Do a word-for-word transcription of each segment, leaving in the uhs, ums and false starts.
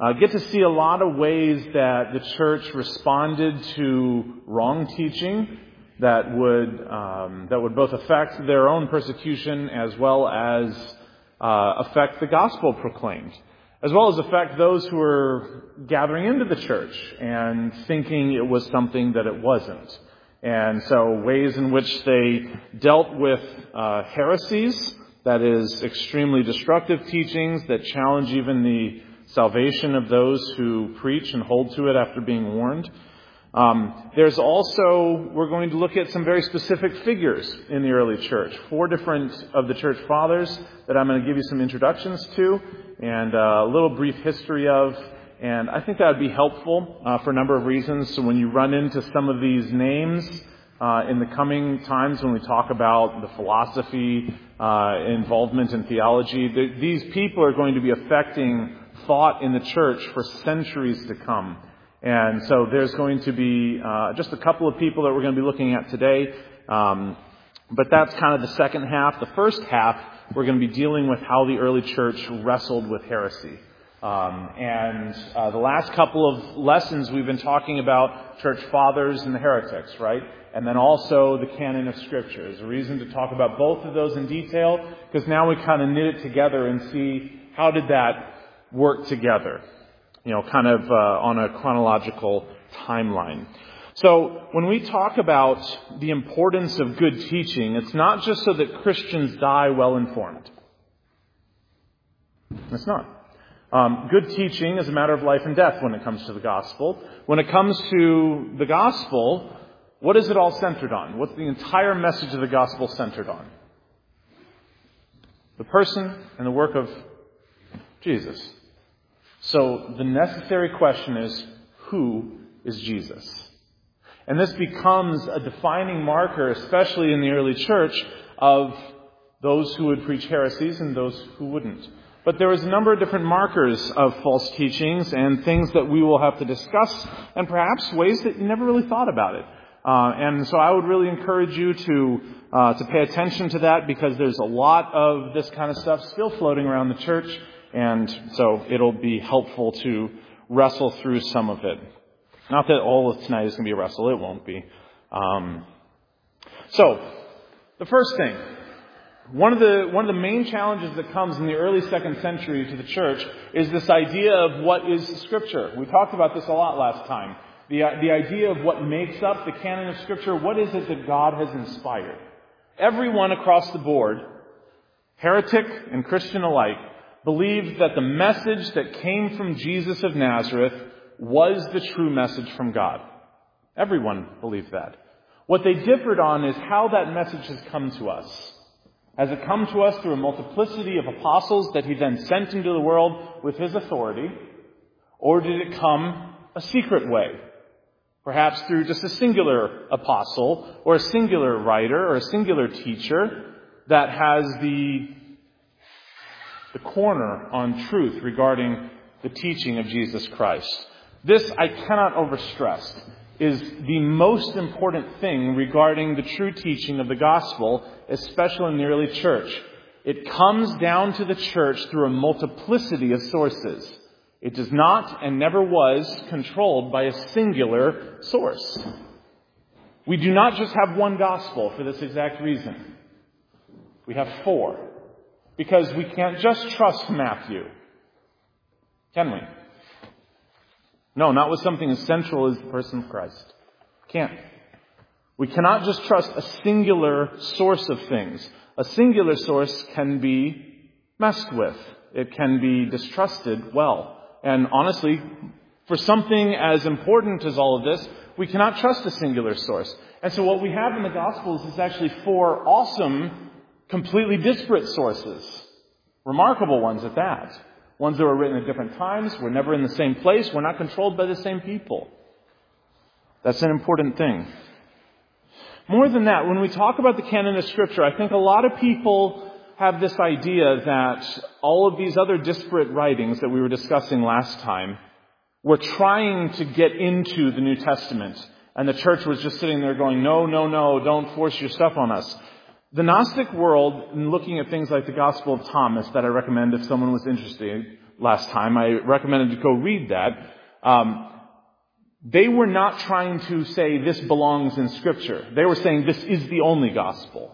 Uh, get to see a lot of ways that the church responded to wrong teaching that would um, that would both affect their own persecution as well as uh, affect the gospel proclaimed, as well as affect those who were gathering into the church and thinking it was something that it wasn't. And so ways in which they dealt with uh, heresies, that is, extremely destructive teachings that challenge even the salvation of those who preach and hold to it after being warned. Um, there's also, we're going to look at some very specific figures in the early church. Four different of the church fathers that I'm going to give you some introductions to and uh, a little brief history of. And I think that would be helpful uh, for a number of reasons. So when you run into some of these names uh, in the coming times when we talk about the philosophy, uh, involvement in theology, th- these people are going to be affecting thought in the church for centuries to come. And so there's going to be uh, just a couple of people that we're going to be looking at today. Um, but that's kind of the second half. The first half, we're going to be dealing with how the early church wrestled with heresy. Um, and uh, the last couple of lessons we've been talking about church fathers and the heretics, right? And then also the canon of Scripture. There's a reason to talk about both of those in detail, because now we kind of knit it together and see how did that work together, you know, kind of uh, on a chronological timeline. So when we talk about the importance of good teaching, it's not just so that Christians die well informed. It's not. Um, good teaching is a matter of life and death when it comes to the gospel. When it comes to the gospel, what is it all centered on? What's the entire message of the gospel centered on? The person and the work of Jesus. So the necessary question is, who is Jesus? And this becomes a defining marker, especially in the early church, of those who would preach heresies and those who wouldn't. But there is a number of different markers of false teachings and things that we will have to discuss, and perhaps ways that you never really thought about it. Uh, and so I would really encourage you to uh, to pay attention to that, because there's a lot of this kind of stuff still floating around the church, and so it'll be helpful to wrestle through some of it. Not that all of tonight is going to be a wrestle. It won't be. Um, so, the first thing. One of the one of the main challenges that comes in the early second century to the church is this idea of what is Scripture. We talked about this a lot last time. The, the idea of what makes up the canon of Scripture. What is it that God has inspired? Everyone across the board, heretic and Christian alike, believed that the message that came from Jesus of Nazareth was the true message from God. Everyone believed that. What they differed on is how that message has come to us. Has it come to us through a multiplicity of apostles that he then sent into the world with his authority? Or did it come a secret way? Perhaps through just a singular apostle or a singular writer or a singular teacher that has the, the corner on truth regarding the teaching of Jesus Christ. This, I cannot overstress, is the most important thing regarding the true teaching of the gospel, especially in the early church. It comes down to the church through a multiplicity of sources. It does not and never was controlled by a singular source. We do not just have one gospel for this exact reason. We have four. Because we can't just trust Matthew. Can we? No, not with something as central as the person of Christ. Can't. We cannot just trust a singular source of things. A singular source can be messed with. It can be distrusted well. And honestly, for something as important as all of this, we cannot trust a singular source. And so what we have in the Gospels is actually four awesome, completely disparate sources. Remarkable ones at that. Ones that were written at different times. We're never in the same place. We're not controlled by the same people. That's an important thing. More than that, when we talk about the canon of Scripture, I think a lot of people have this idea that all of these other disparate writings that we were discussing last time were trying to get into the New Testament. And the church was just sitting there going, no, no, no, don't force your stuff on us. The Gnostic world, in looking at things like the Gospel of Thomas, that I recommend if someone was interested, last time. I recommended to go read that. Um, they were not trying to say this belongs in Scripture. They were saying this is the only gospel.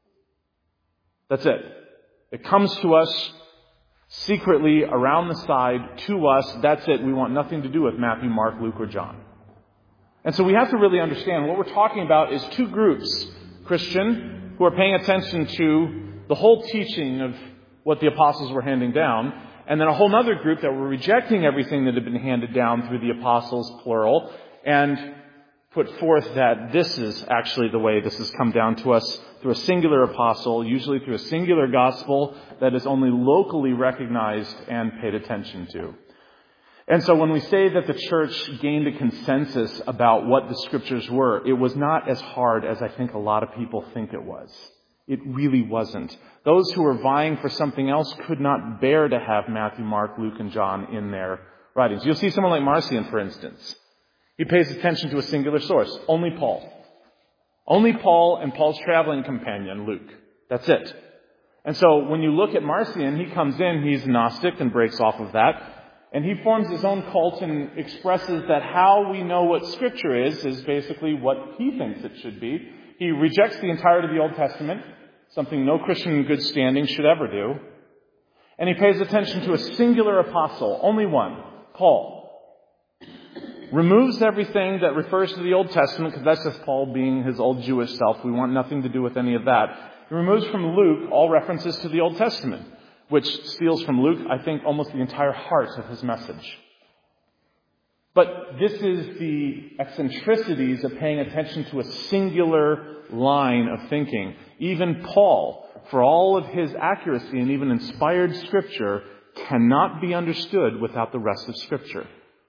That's it. It comes to us secretly around the side to us. That's it. We want nothing to do with Matthew, Mark, Luke, or John. And so we have to really understand what we're talking about is two groups. Christian, who are paying attention to the whole teaching of what the apostles were handing down, and then a whole other group that were rejecting everything that had been handed down through the apostles, plural, and put forth that this is actually the way this has come down to us through a singular apostle, usually through a singular gospel that is only locally recognized and paid attention to. And so when we say that the church gained a consensus about what the Scriptures were, it was not as hard as I think a lot of people think it was. It really wasn't. Those who were vying for something else could not bear to have Matthew, Mark, Luke, and John in their writings. You'll see someone like Marcion, for instance. He pays attention to a singular source, only Paul. Only Paul and Paul's traveling companion, Luke. That's it. And so when you look at Marcion, he comes in, he's Gnostic and breaks off of that. And he forms his own cult and expresses that how we know what Scripture is, is basically what he thinks it should be. He rejects the entirety of the Old Testament, something no Christian in good standing should ever do. And he pays attention to a singular apostle, only one, Paul. Removes everything that refers to the Old Testament, because that's just Paul being his old Jewish self. We want nothing to do with any of that. He removes from Luke all references to the Old Testament, which steals from Luke, I think, almost the entire heart of his message. But this is the eccentricities of paying attention to a singular line of thinking. Even Paul, for all of his accuracy and even inspired Scripture, cannot be understood without the rest of Scripture.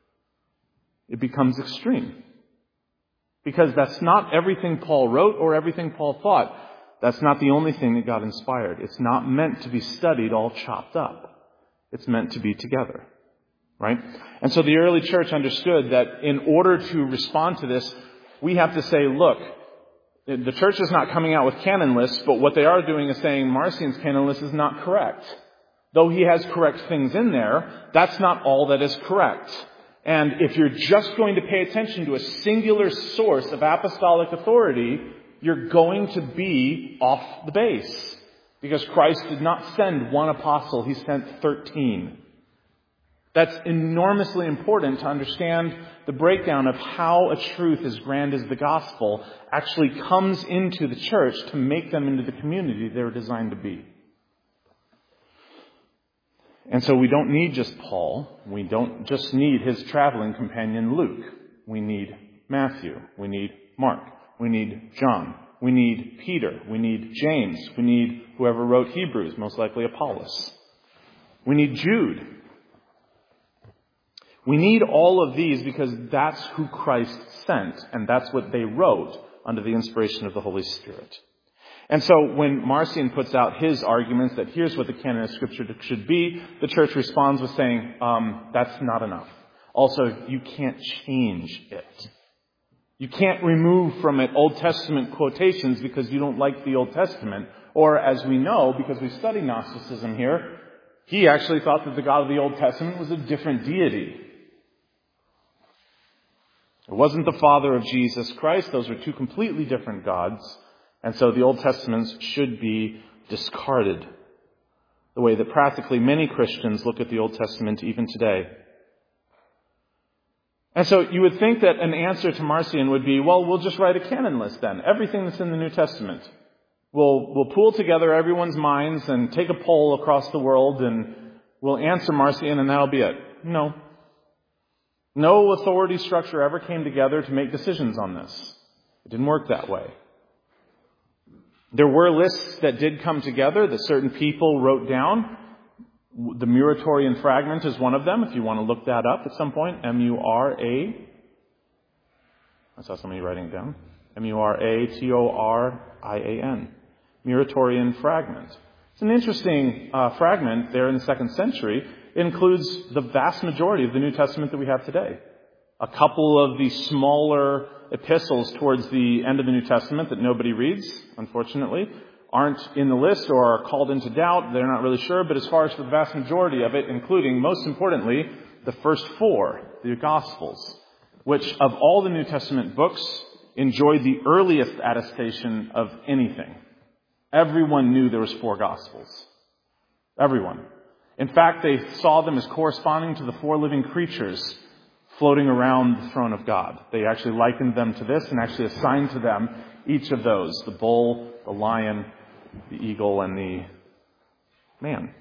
It becomes extreme. Because that's not everything Paul wrote or everything Paul thought. That's not the only thing that got inspired. It's not meant to be studied all chopped up. It's meant to be together. Right? And so the early church understood that in order to respond to this, we have to say, look, the church is not coming out with canon lists, but what they are doing is saying Marcion's canon list is not correct. Though he has correct things in there, that's not all that is correct. And if you're just going to pay attention to a singular source of apostolic authority, you're going to be off the base. Because Christ did not send one apostle, he sent thirteen. That's enormously important to understand the breakdown of how a truth as grand as the gospel actually comes into the church to make them into the community they were designed to be. And so we don't need just Paul. We don't just need his traveling companion Luke. We need Matthew. We need Mark. We need John. We need Peter. We need James. We need whoever wrote Hebrews, most likely Apollos. We need Jude. We need all of these because that's who Christ sent, and that's what they wrote under the inspiration of the Holy Spirit. And so when Marcion puts out his arguments that here's what the canon of Scripture should be, the church responds with saying, um, that's not enough. Also, you can't change it. You can't remove from it Old Testament quotations because you don't like the Old Testament. Or as we know, because we study Gnosticism here, he actually thought that the God of the Old Testament was a different deity. It wasn't the Father of Jesus Christ. Those were two completely different gods. And so the Old Testaments should be discarded. The way that practically many Christians look at the Old Testament even today. And so you would think that an answer to Marcion would be, well, we'll just write a canon list then. Everything that's in the New Testament. We'll, we'll pool together everyone's minds and take a poll across the world and we'll answer Marcion and that'll be it. No. No authority structure ever came together to make decisions on this. It didn't work that way. There were lists that did come together that certain people wrote down. The Muratorian fragment is one of them, if you want to look that up at some point. M U R A. I saw somebody writing it down. M U R A T O R I A N. Muratorian fragment. It's an interesting uh, fragment there in the second century. It includes the vast majority of the New Testament that we have today. A couple of the smaller epistles towards the end of the New Testament that nobody reads, unfortunately, aren't in the list or are called into doubt. They're not really sure. But as far as for the vast majority of it, including, most importantly, the first four, the Gospels, which of all the New Testament books enjoyed the earliest attestation of anything. Everyone knew there was four Gospels. Everyone. In fact, they saw them as corresponding to the four living creatures floating around the throne of God. They actually likened them to this and actually assigned to them each of those, the bull, the lion, the eagle, and the man.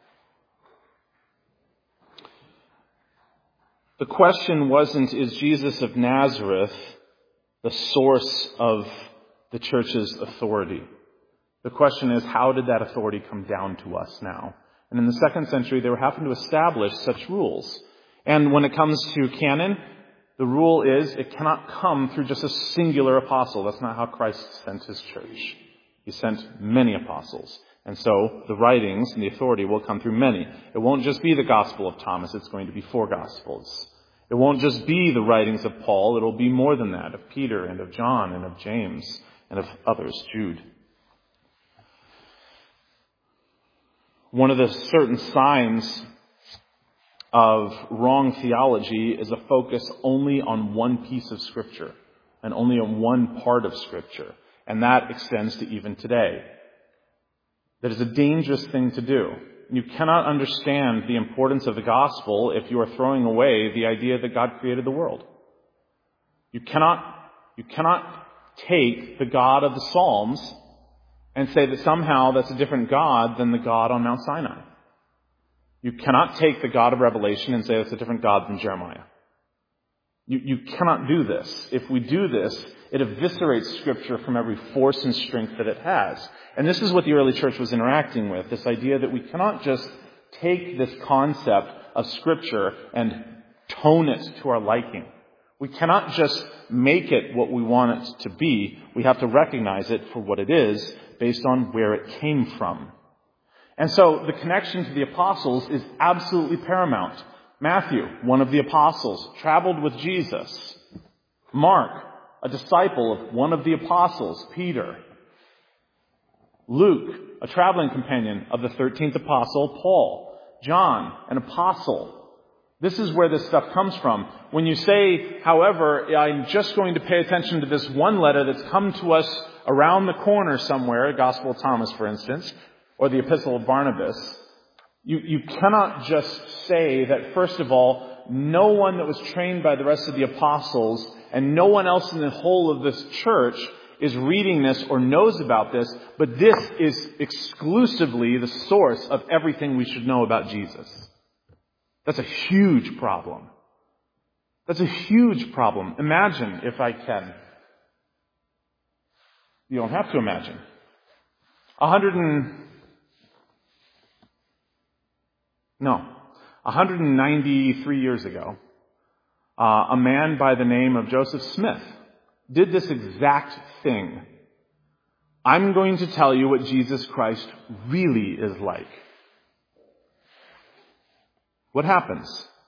The question wasn't, is Jesus of Nazareth the source of the church's authority? The question is, how did that authority come down to us now? And in the second century, they were having to establish such rules. And when it comes to canon, the rule is it cannot come through just a singular apostle. That's not how Christ sent his church. He sent many apostles. And so the writings and the authority will come through many. It won't just be the Gospel of Thomas. It's going to be four Gospels. It won't just be the writings of Paul. It'll be more than that, of Peter and of John and of James and of others, Jude. One of the certain signs of wrong theology is a focus only on one piece of Scripture and only on one part of Scripture. And that extends to even today. That is a dangerous thing to do. You cannot understand the importance of the gospel if you are throwing away the idea that God created the world. You cannot, you cannot take the God of the Psalms and say that somehow that's a different God than the God on Mount Sinai. You cannot take the God of Revelation and say that's a different God than Jeremiah. You, you cannot do this. If we do this, it eviscerates Scripture from every force and strength that it has. And this is what the early church was interacting with, this idea that we cannot just take this concept of Scripture and tone it to our liking. We cannot just make it what we want it to be. We have to recognize it for what it is, based on where it came from. And so the connection to the apostles is absolutely paramount. Matthew, one of the apostles, traveled with Jesus. Mark, a disciple of one of the apostles, Peter. Luke, a traveling companion of the thirteenth apostle, Paul. John, an apostle. This is where this stuff comes from. When you say, however, I'm just going to pay attention to this one letter that's come to us around the corner somewhere, Gospel of Thomas, for instance, or the Epistle of Barnabas, you, you cannot just say that, first of all, no one that was trained by the rest of the apostles and no one else in the whole of this church is reading this or knows about this, but this is exclusively the source of everything we should know about Jesus. That's a huge problem. That's a huge problem. Imagine, if I can. You don't have to imagine. A hundred and... No. one hundred ninety-three years ago, uh, a man by the name of Joseph Smith did this exact thing. I'm going to tell you what Jesus Christ really is like. What happens?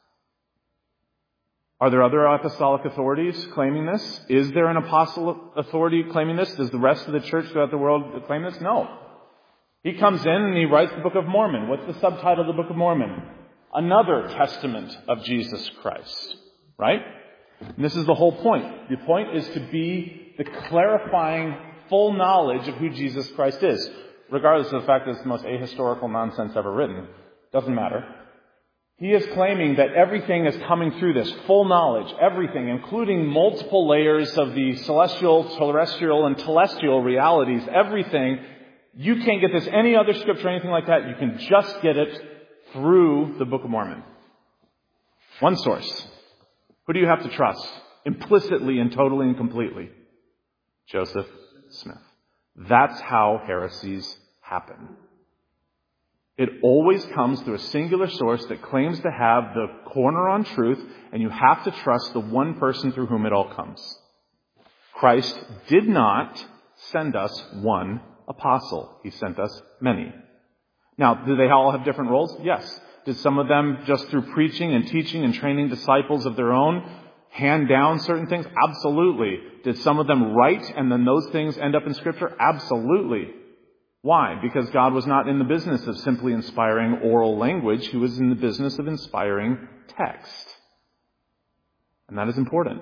Are there other apostolic authorities claiming this? Is there an apostle authority claiming this? Does the rest of the church throughout the world claim this? No. He comes in and he writes the Book of Mormon. What's the subtitle of the Book of Mormon? Another testament of Jesus Christ. Right? And this is the whole point. The point is to be the clarifying full knowledge of who Jesus Christ is. Regardless of the fact that it's the most ahistorical nonsense ever written. Doesn't matter. He is claiming that everything is coming through this full knowledge, everything, including multiple layers of the celestial, terrestrial, and telestial realities, everything. You can't get this any other scripture or anything like that. You can just get it through the Book of Mormon. One source. Who do you have to trust? Implicitly and totally and completely. Joseph Smith. That's how heresies happen. It always comes through a singular source that claims to have the corner on truth, and you have to trust the one person through whom it all comes. Christ did not send us one apostle. He sent us many. Now, do they all have different roles? Yes. Did some of them, just through preaching and teaching and training disciples of their own, hand down certain things? Absolutely. Did some of them write and then those things end up in Scripture? Absolutely. Why? Because God was not in the business of simply inspiring oral language. He was in the business of inspiring text. And that is important.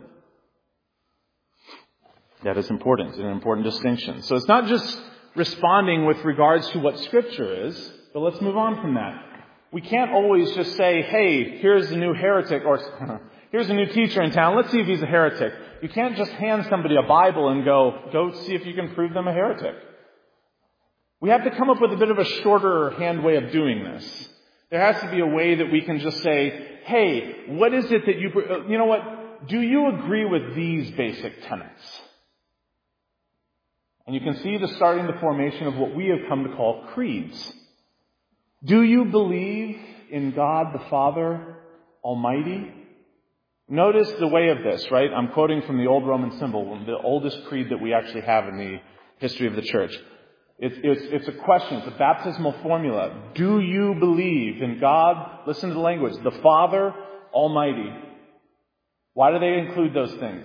That is important, an important distinction. So it's not just responding with regards to what Scripture is, but let's move on from that. We can't always just say, hey, here's a new heretic, or here's a new teacher in town, let's see if he's a heretic. You can't just hand somebody a Bible and go, go see if you can prove them a heretic. We have to come up with a bit of a shorter hand way of doing this. There has to be a way that we can just say, hey, what is it that you, you know what, do you agree with these basic tenets? And you can see the starting the formation of what we have come to call creeds. Do you believe in God the Father Almighty? Notice the way of this, right? I'm quoting from the old Roman symbol, the oldest creed that we actually have in the history of the church. It's, it's, it's a question. It's a baptismal formula. Do you believe in God? Listen to the language. The Father Almighty. Why do they include those things?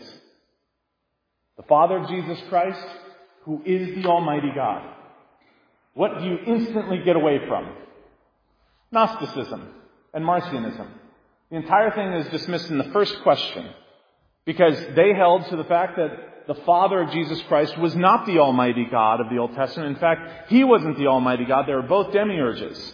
The Father of Jesus Christ, who is the Almighty God. What do you instantly get away from? Gnosticism and Marcionism. The entire thing is dismissed in the first question because they held to the fact that the Father of Jesus Christ was not the Almighty God of the Old Testament. In fact, He wasn't the Almighty God. They were both demiurges.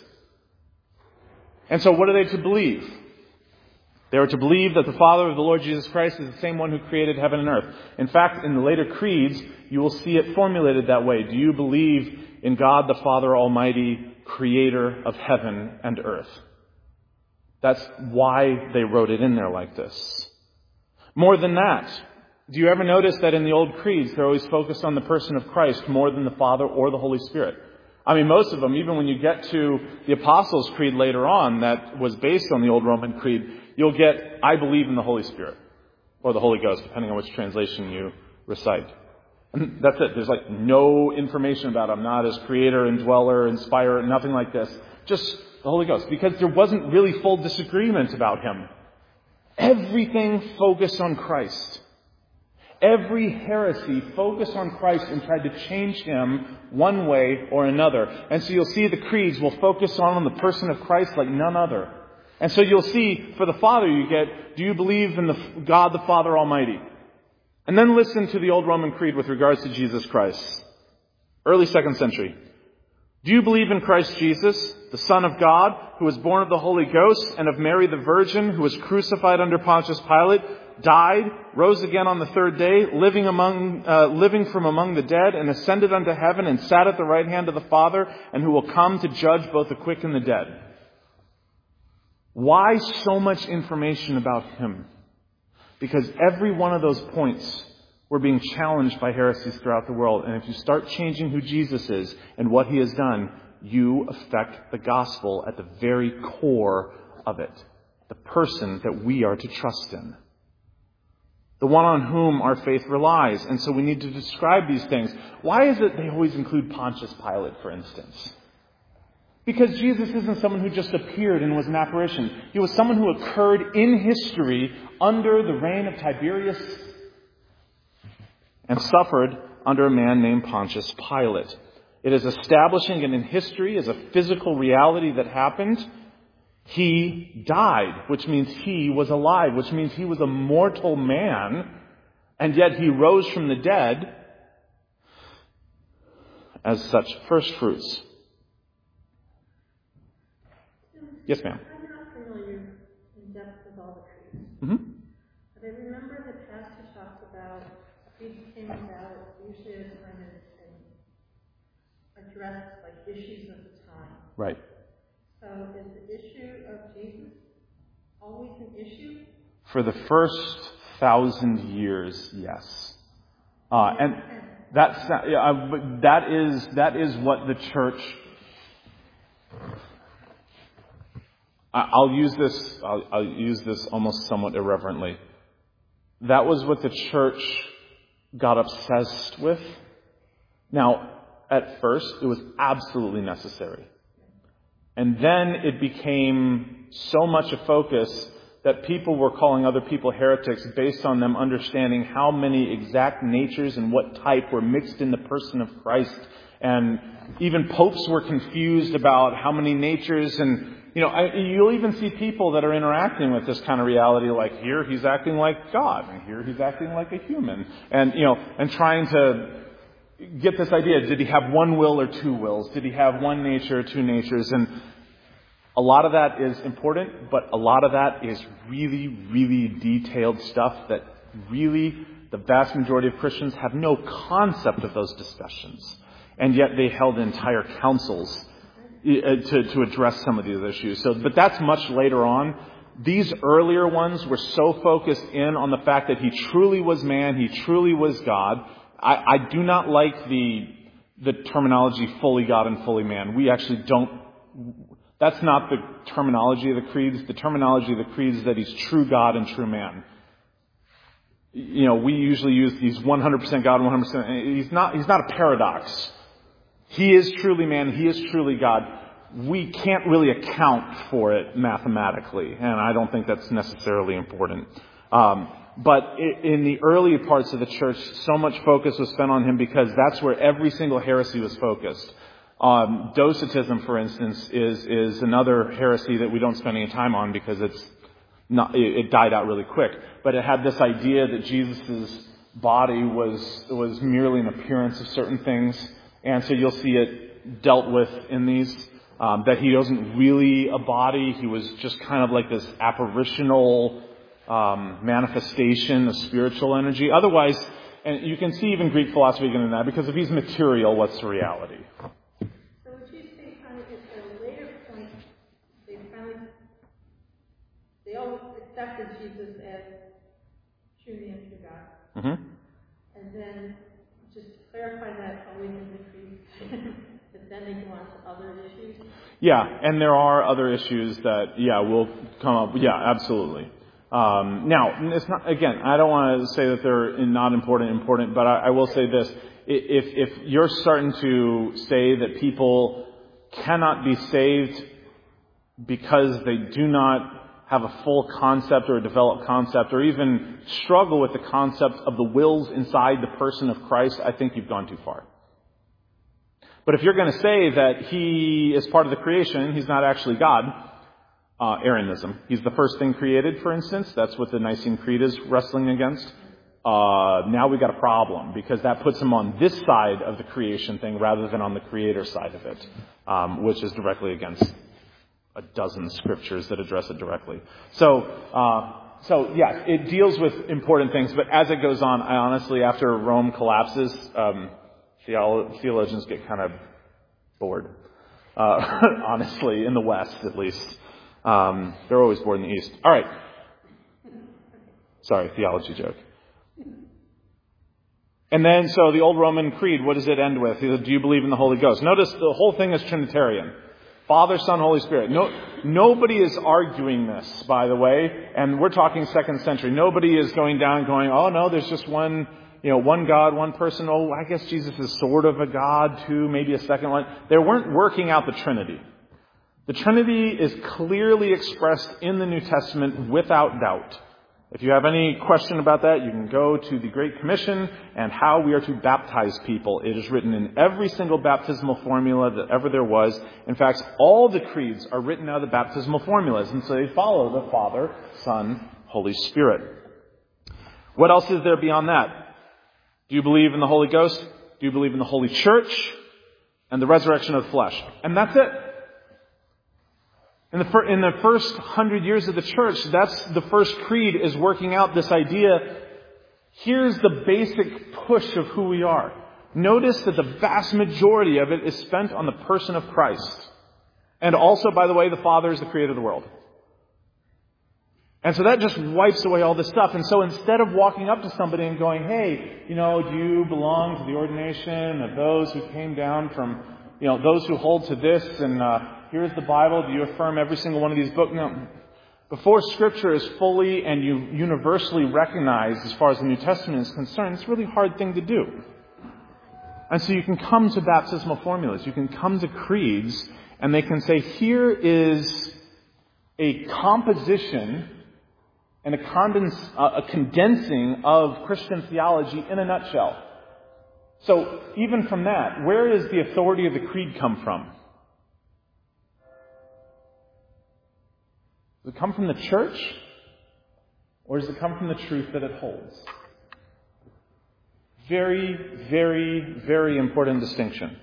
And so what are they to believe? They were to believe that the Father of the Lord Jesus Christ is the same one who created heaven and earth. In fact, in the later creeds, you will see it formulated that way. Do you believe in God the Father Almighty, creator of heaven and earth? That's why they wrote it in there like this. More than that, do you ever notice that in the old creeds, they're always focused on the person of Christ more than the Father or the Holy Spirit? I mean, most of them, even when you get to the Apostles' Creed later on, that was based on the old Roman Creed, you'll get, I believe in the Holy Spirit, or the Holy Ghost, depending on which translation you recite. And that's it. There's like no information about Him, not as creator, indweller, inspirer, nothing like this. Just the Holy Ghost, because there wasn't really full disagreement about Him. Everything focused on Christ. Every heresy focused on Christ and tried to change Him one way or another. And so you'll see the creeds will focus on the person of Christ like none other. And so you'll see, for the Father you get, do you believe in the God the Father Almighty? And then listen to the old Roman Creed with regards to Jesus Christ. Early second century. Do you believe in Christ Jesus, the Son of God, who was born of the Holy Ghost and of Mary the Virgin, who was crucified under Pontius Pilate, died, rose again on the third day, living among, uh, living from among the dead, and ascended unto heaven, and sat at the right hand of the Father, and who will come to judge both the quick and the dead? Why so much information about Him? Because every one of those points were being challenged by heresies throughout the world. And if you start changing who Jesus is and what He has done, you affect the gospel at the very core of it. The person that we are to trust in. The one on whom our faith relies. And so we need to describe these things. Why is it they always include Pontius Pilate, for instance? Because Jesus isn't someone who just appeared and was an apparition. He was someone who occurred in history under the reign of Tiberius and suffered under a man named Pontius Pilate. It is establishing it in history as a physical reality that happened. He died, which means He was alive, which means He was a mortal man, and yet He rose from the dead as such first fruits. Yes, ma'am. I'm not familiar in depth with all the creeds. Mm-hmm. But I remember the pastor talked about creeds came about usually as kind of an addressed like issues of the time. Right. So is the issue of Jesus always an issue? For the first thousand years, yes. Uh, and that's uh, that is that is what the church. I'll use this. I'll, I'll use this almost somewhat irreverently. That was what the church got obsessed with. Now, at first, it was absolutely necessary, and then it became so much a focus that people were calling other people heretics based on them understanding how many exact natures and what type were mixed in the person of Christ, And even popes were confused about how many natures. And, you know, I, you'll even see people that are interacting with this kind of reality, like here he's acting like God, and here he's acting like a human. And, you know, and trying to get this idea, did he have one will or two wills? Did he have one nature or two natures? And a lot of that is important, but a lot of that is really, really detailed stuff that really the vast majority of Christians have no concept of those discussions. And yet they held entire councils to, to address some of these issues. So, but that's much later on. These earlier ones were so focused in on the fact that he truly was man, he truly was God. I, I do not like the the terminology fully God and fully man. We actually don't. That's not the terminology of the creeds. The terminology of the creeds is that he's true God and true man. You know, we usually use these one hundred percent God and one hundred percent. He's not. He's not a paradox. He is truly man. He is truly God. We can't really account for it mathematically, and I don't think that's necessarily important. Um, but in the early parts of the church, so much focus was spent on him because that's where every single heresy was focused. Um, Docetism, for instance, is is another heresy that we don't spend any time on because it's not. It, it died out really quick. But it had this idea that Jesus' body was was merely an appearance of certain things, and so you'll see it dealt with in these. Um, that he wasn't really a body. He was just kind of like this apparitional um, manifestation of spiritual energy. Otherwise, and you can see even Greek philosophy getting that, because if he's material, what's the reality? So would you say kind of at a later point, they finally, they all accepted Jesus as truly and true God? Mm-hmm. And then, just to clarify that, always in the creed, but then they go on to other issues? Yeah, and there are other issues that, yeah, will come up. Yeah, absolutely. Um, now, it's not, again, I don't want to say that they're not important, important, but I, I will say this. If, if you're starting to say that people cannot be saved because they do not have a full concept or a developed concept, or even struggle with the concept of the wills inside the person of Christ, I think you've gone too far. But if you're going to say that he is part of the creation, he's not actually God, uh, Arianism. He's the first thing created, for instance. That's what the Nicene Creed is wrestling against. Uh, now we've got a problem, because that puts him on this side of the creation thing rather than on the creator side of it, um, which is directly against a dozen scriptures that address it directly. So, uh, so yeah, it deals with important things, but as it goes on, I honestly, after Rome collapses, um, theologians get kind of bored, uh, honestly, in the West at least. Um, they're always bored in the East. All right. Sorry, theology joke. And then, so the old Roman creed, what does it end with? Do you believe in the Holy Ghost? Notice the whole thing is Trinitarian. Father, Son, Holy Spirit. No, nobody is arguing this, by the way, and we're talking second century. Nobody is going down going, oh no, there's just one, you know, one God, one person. Oh, I guess Jesus is sort of a God too, maybe a second one. They weren't working out the Trinity. The Trinity is clearly expressed in the New Testament without doubt. If you have any question about that, you can go to the Great Commission and how we are to baptize people. It is written in every single baptismal formula that ever there was. In fact, all the creeds are written out of the baptismal formulas, and so they follow the Father, Son, Holy Spirit. What else is there beyond that? Do you believe in the Holy Ghost? Do you believe in the Holy Church and the resurrection of the flesh? And that's it. In the, fir- in the first hundred years of the church, that's the first creed is working out this idea. Here's the basic push of who we are. Notice that the vast majority of it is spent on the person of Christ. And also, by the way, the Father is the creator of the world. And so that just wipes away all this stuff. And so instead of walking up to somebody and going, hey, you know, do you belong to the ordination of those who came down from, you know, those who hold to this, and uh, here's the Bible, do you affirm every single one of these books? No. Before Scripture is fully and universally recognized as far as the New Testament is concerned, it's a really hard thing to do. And so you can come to baptismal formulas, you can come to creeds, and they can say, here is a composition and a, condens- uh, a condensing of Christian theology in a nutshell. So, even from that, where does the authority of the creed come from? Does it come from the church? Or does it come from the truth that it holds? Very, very, very important distinction.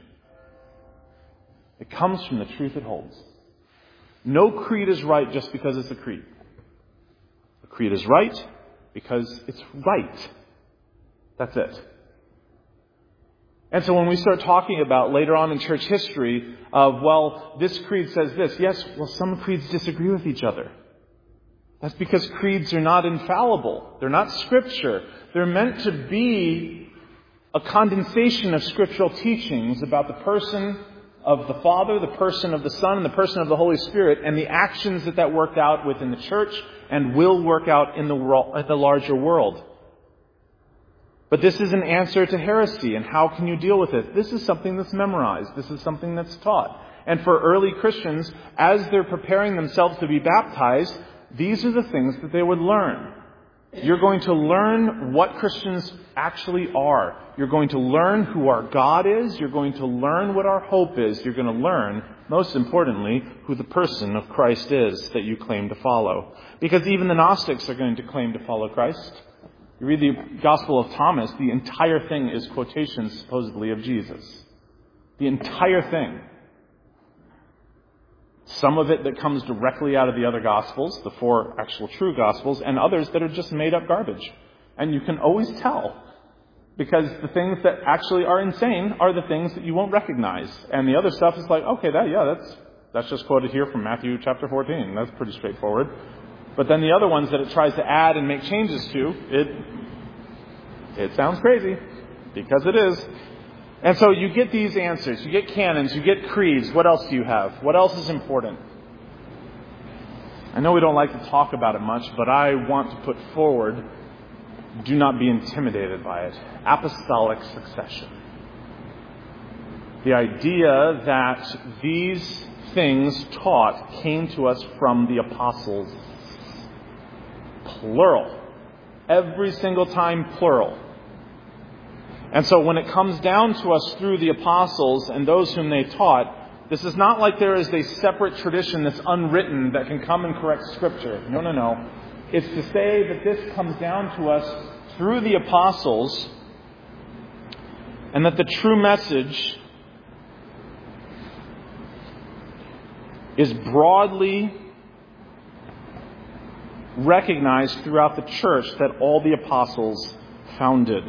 It comes from the truth it holds. No creed is right just because it's a creed. A creed is right because it's right. That's it. And so when we start talking about later on in church history of, well, this creed says this. Yes, well, some creeds disagree with each other. That's because creeds are not infallible. They're not scripture. They're meant to be a condensation of scriptural teachings about the person of the Father, the person of the Son, and the person of the Holy Spirit, and the actions that that worked out within the church and will work out in the, in the larger world. But this is an answer to heresy, and how can you deal with it? This is something that's memorized. This is something that's taught. And for early Christians, as they're preparing themselves to be baptized, these are the things that they would learn. You're going to learn what Christians actually are. You're going to learn who our God is. You're going to learn what our hope is. You're going to learn, most importantly, who the person of Christ is that you claim to follow. Because even the Gnostics are going to claim to follow Christ. You read the Gospel of Thomas, the entire thing is quotations supposedly of Jesus. The entire thing. Some of it that comes directly out of the other Gospels, the four actual true Gospels, and others that are just made up garbage. And you can always tell, because the things that actually are insane are the things that you won't recognize. And the other stuff is like, okay, that yeah, that's that's just quoted here from Matthew chapter fourteen. That's pretty straightforward. But then the other ones that it tries to add and make changes to, it it sounds crazy, because it is. And so you get these answers, you get canons, you get creeds. What else do you have? What else is important? I know we don't like to talk about it much, but I want to put forward, do not be intimidated by it. Apostolic succession. The idea that these things taught came to us from the apostles. Plural. Every single time, plural. And so when it comes down to us through the apostles and those whom they taught, this is not like there is a separate tradition that's unwritten that can come and correct Scripture. No, no, no. It's to say that this comes down to us through the apostles, and that the true message is broadly recognized throughout the church that all the apostles founded.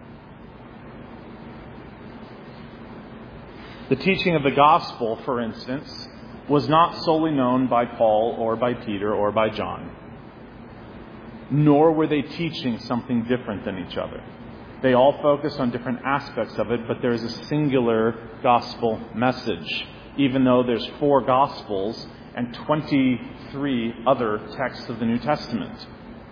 The teaching of the gospel, for instance, was not solely known by Paul or by Peter or by John. Nor were they teaching something different than each other. They all focused on different aspects of it, but there is a singular gospel message, even though there's four gospels and twenty-three other texts of the New Testament.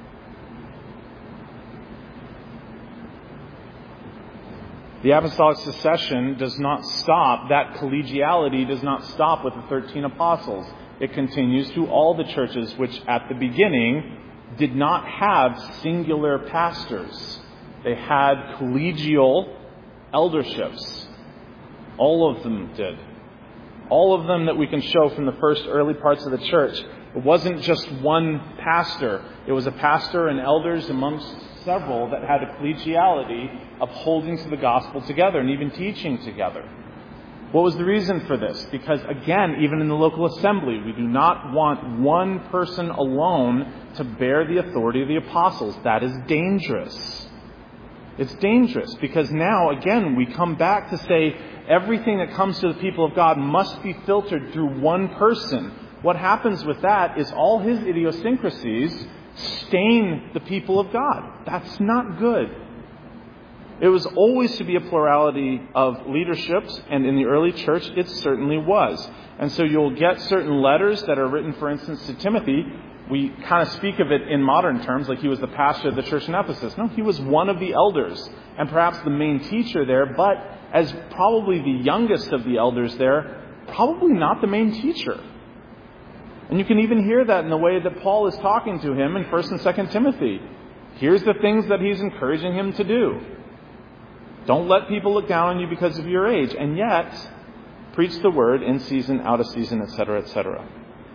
The apostolic succession does not stop, that collegiality does not stop with the thirteen apostles. It continues to all the churches which at the beginning did not have singular pastors. They had collegial elderships. All of them did. All of them that we can show from the first early parts of the church. It wasn't just one pastor. It was a pastor and elders amongst several that had a collegiality of holding to the gospel together and even teaching together. What was the reason for this? Because again, even in the local assembly, we do not want one person alone to bear the authority of the apostles. That is dangerous. It's dangerous because now, again, we come back to say everything that comes to the people of God must be filtered through one person. What happens with that is all his idiosyncrasies stain the people of God. That's not good. It was always to be a plurality of leaderships, and in the early church it certainly was. And so you'll get certain letters that are written, for instance, to Timothy. We kind of speak of it in modern terms, like he was the pastor of the church in Ephesus. No, he was one of the elders, and perhaps the main teacher there, but as probably the youngest of the elders there, probably not the main teacher. And you can even hear that in the way that Paul is talking to him in First and Second Timothy. Here's the things that he's encouraging him to do. Don't let people look down on you because of your age. And yet, preach the word in season, out of season, et cetera, et cetera.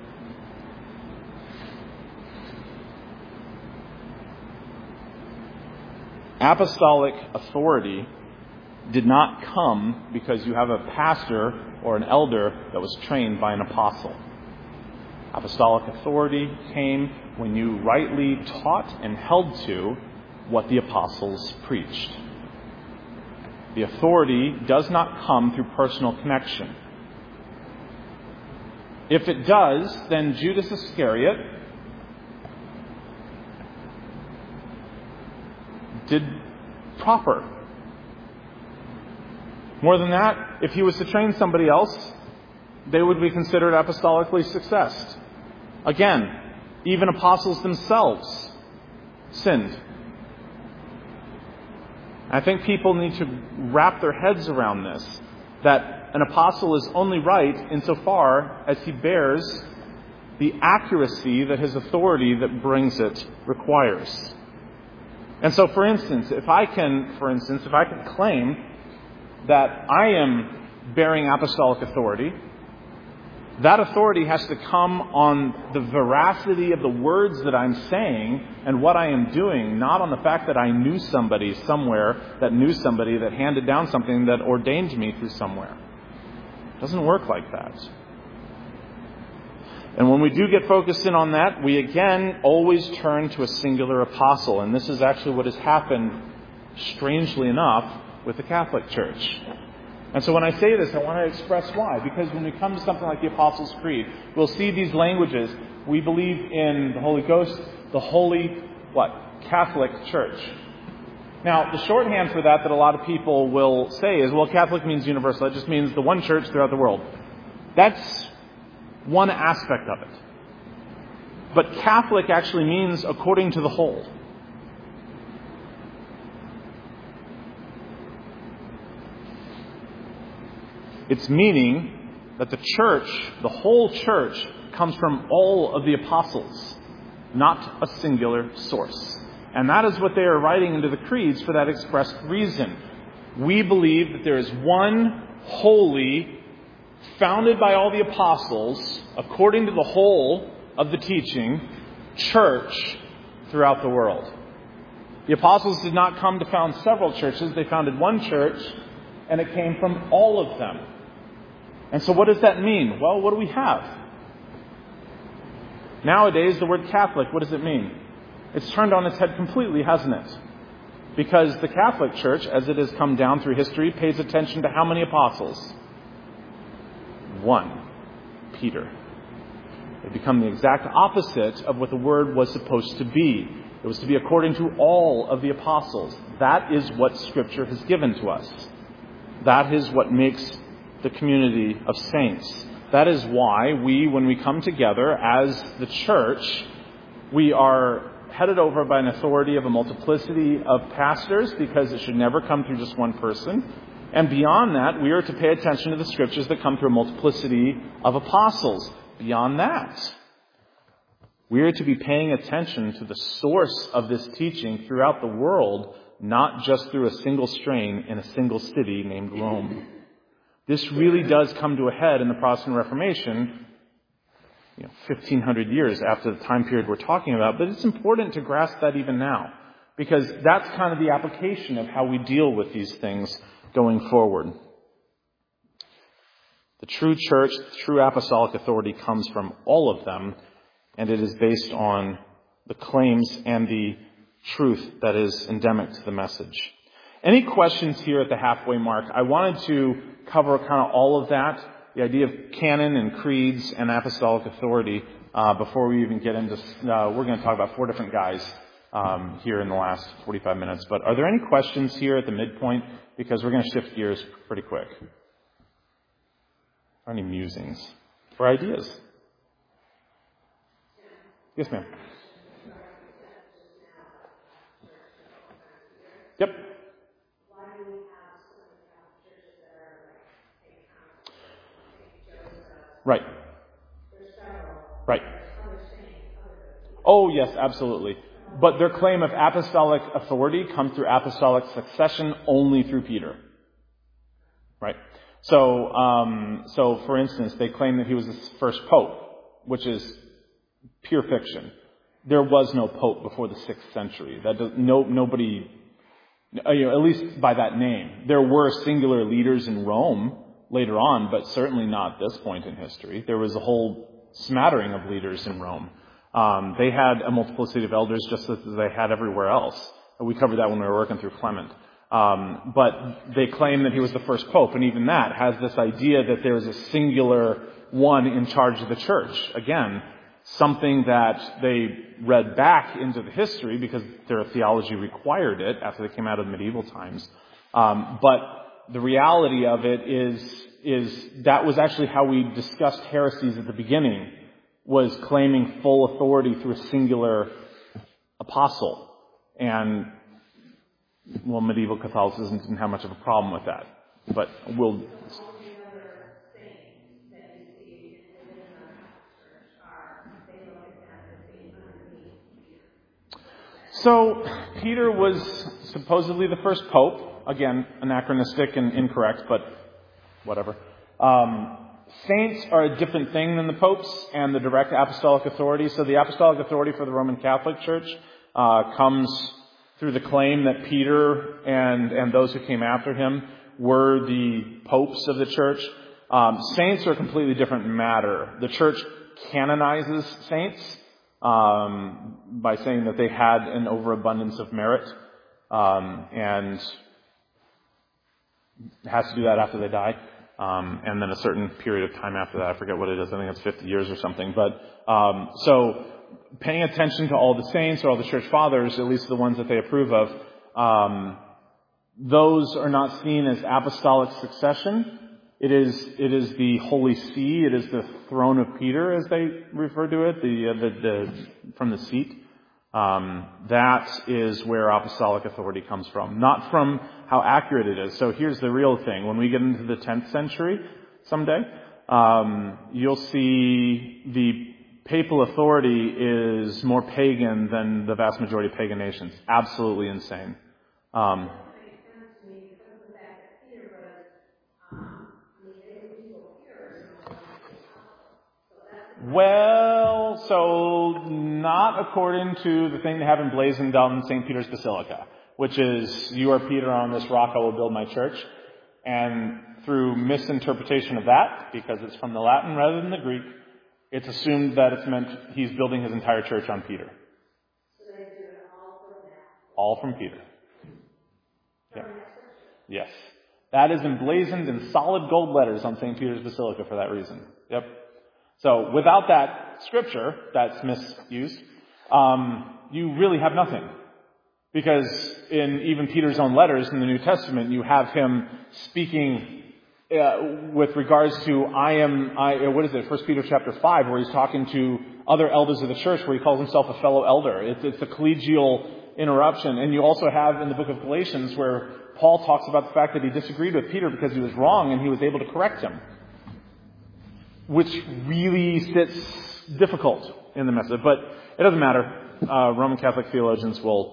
Apostolic authority did not come because you have a pastor or an elder that was trained by an apostle. Apostolic authority came when you rightly taught and held to what the apostles preached. The authority does not come through personal connection. If it does, then Judas Iscariot did proper. More than that, if he was to train somebody else, they would be considered apostolically successed. Again, even apostles themselves sinned. I think people need to wrap their heads around this, that an apostle is only right insofar as he bears the accuracy that his authority that brings it requires. And so, for instance, if I can, for instance, if I can claim that I am bearing apostolic authority, that authority has to come on the veracity of the words that I'm saying and what I am doing, not on the fact that I knew somebody somewhere that knew somebody that handed down something that ordained me through somewhere. It doesn't work like that. And when we do get focused in on that, we again always turn to a singular apostle. And this is actually what has happened, strangely enough, with the Catholic Church. And so when I say this, I want to express why. Because when we come to something like the Apostles' Creed, we'll see these languages. We believe in the Holy Ghost, the Holy, what? Catholic Church. Now, the shorthand for that that a lot of people will say is, well, Catholic means universal. It just means the one church throughout the world. That's one aspect of it. But Catholic actually means according to the whole. It's meaning that the church, the whole church, comes from all of the apostles, not a singular source. And that is what they are writing into the creeds for that expressed reason. We believe that there is one holy, founded by all the apostles, according to the whole of the teaching, church throughout the world. The apostles did not come to found several churches. They founded one church, and it came from all of them. And so what does that mean? Well, what do we have? Nowadays, the word Catholic, what does it mean? It's turned on its head completely, hasn't it? Because the Catholic Church, as it has come down through history, pays attention to how many apostles? One. Peter. They become the exact opposite of what the word was supposed to be. It was to be according to all of the apostles. That is what Scripture has given to us. That is what makes the community of saints. That is why we, when we come together as the church, we are headed over by an authority of a multiplicity of pastors, because it should never come through just one person. And beyond that, we are to pay attention to the Scriptures that come through a multiplicity of apostles. Beyond that, we are to be paying attention to the source of this teaching throughout the world, not just through a single strain in a single city named Rome. This really does come to a head in the Protestant Reformation, you know, fifteen hundred years after the time period we're talking about. But it's important to grasp that even now, because that's kind of the application of how we deal with these things going forward. The true church, the true apostolic authority comes from all of them, and it is based on the claims and the truth that is endemic to the message. Any questions here at the halfway mark? I wanted to cover kind of all of that, the idea of canon and creeds and apostolic authority, uh, before we even get into, uh, we're going to talk about four different guys um, here in the last forty-five minutes. But are there any questions here at the midpoint? Because we're going to shift gears pretty quick. Are any musings or ideas? Yes, ma'am. Yep. Right. Right. Oh, yes, absolutely. but their claim of apostolic authority comes through apostolic succession only through Peter. Right? So, um, so for instance, they claim that he was the first pope, which is pure fiction. There was no pope before the sixth century. That does, no, nobody, you know, at least by that name. There were singular leaders in Rome later on, but certainly not at this point in history. There was a whole smattering of leaders in Rome. Um, they had a multiplicity of elders just as they had everywhere else. We covered that when we were working through Clement. Um, but they claim that he was the first pope, and even that has this idea that there is a singular one in charge of the church. Again, something that they read back into the history because their theology required it after they came out of medieval times. Um, but the reality of it is, is that was actually how we discussed heresies at the beginning, was claiming full authority through a singular apostle. And, well, medieval Catholicism didn't have much of a problem with that. But we'll... So, Peter was supposedly the first pope. Again, anachronistic and incorrect, but whatever. Um, saints are a different thing than the popes and the direct apostolic authority. So the apostolic authority for the Roman Catholic Church uh, comes through the claim that Peter and, and those who came after him were the popes of the church. Um, saints are a completely different matter. The church canonizes saints um, by saying that they had an overabundance of merit, um, and has to do that after they die. Um, and then a certain period of time after that. I forget what it is. I think it's fifty years or something. But um, so paying attention to all the saints or all the church fathers, at least the ones that they approve of, um, those are not seen as apostolic succession. It is it is the Holy See. It is the throne of Peter, as they refer to it, the uh, the, the from the seat. Um, that is where apostolic authority comes from, not from how accurate it is. So here's the real thing. When we get into the tenth century someday, um, you'll see the papal authority is more pagan than the vast majority of pagan nations. Absolutely insane. Um, Well, so not according to the thing they have emblazoned on Saint Peter's Basilica, which is, you are Peter, on this rock I will build my church. And through misinterpretation of that, because it's from the Latin rather than the Greek, it's assumed that it's meant he's building his entire church on Peter. So they do it all from that? All from Peter. Yeah. Yes. That is emblazoned in solid gold letters on Saint Peter's Basilica for that reason. Yep. So without that scripture that's misused, um, you really have nothing. Because in even Peter's own letters in the New Testament, you have him speaking uh, with regards to I am, I, what is it, First Peter chapter five, where he's talking to other elders of the church, where he calls himself a fellow elder. It's, it's a collegial interruption. And you also have in the book of Galatians where Paul talks about the fact that he disagreed with Peter because he was wrong and he was able to correct him, which really sits difficult in the message. But it doesn't matter. Uh, Roman Catholic theologians will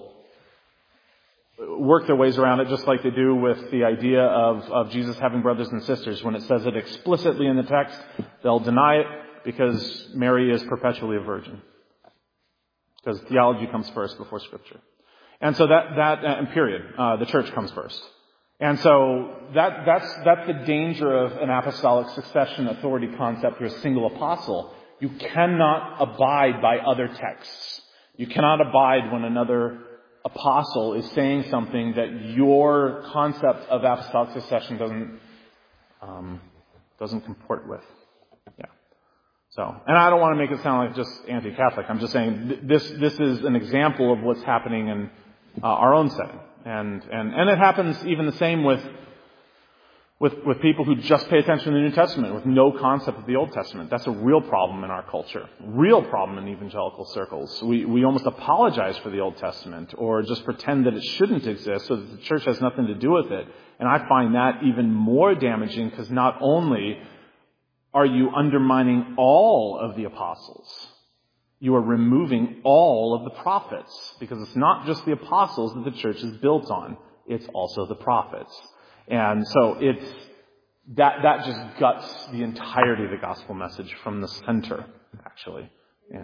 work their ways around it, just like they do with the idea of, of Jesus having brothers and sisters. When it says it explicitly in the text, they'll deny it because Mary is perpetually a virgin. Because theology comes first before Scripture. And so that, that and period, uh, the church comes first. And so that, that's, that's the danger of an apostolic succession authority concept through a single apostle. You cannot abide by other texts. You cannot abide when another apostle is saying something that your concept of apostolic succession doesn't, um, doesn't comport with. Yeah. So, and I don't want to make it sound like just anti-Catholic. I'm just saying th- this, this is an example of what's happening in uh, our own setting. And, and, and it happens even the same with, with, with people who just pay attention to the New Testament with no concept of the Old Testament. That's a real problem in our culture. Real problem in evangelical circles. We, we almost apologize for the Old Testament or just pretend that it shouldn't exist so that the church has nothing to do with it. And I find that even more damaging because not only are you undermining all of the apostles, you are removing all of the prophets, because it's not just the apostles that the church is built on. It's also the prophets. And so it's, that, that just guts the entirety of the gospel message from the center, actually. Yeah.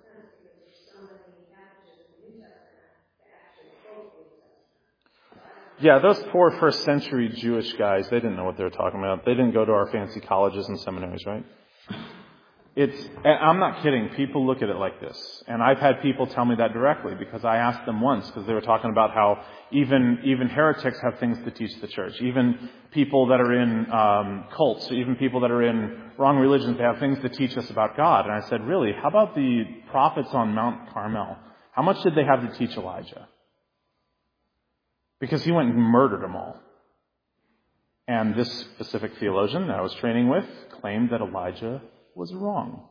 Yeah, those poor first century Jewish guys, they didn't know what they were talking about. They didn't go to our fancy colleges and seminaries, right? It's, and I'm not kidding, people look at it like this. And I've had people tell me that directly, because I asked them once, because they were talking about how even, even heretics have things to teach the church. Even people that are in um, cults, even people that are in wrong religions, they have things to teach us about God. And I said, really, how about the prophets on Mount Carmel? How much did they have to teach Elijah? Because he went and murdered them all. And this specific theologian that I was training with claimed that Elijah was wrong.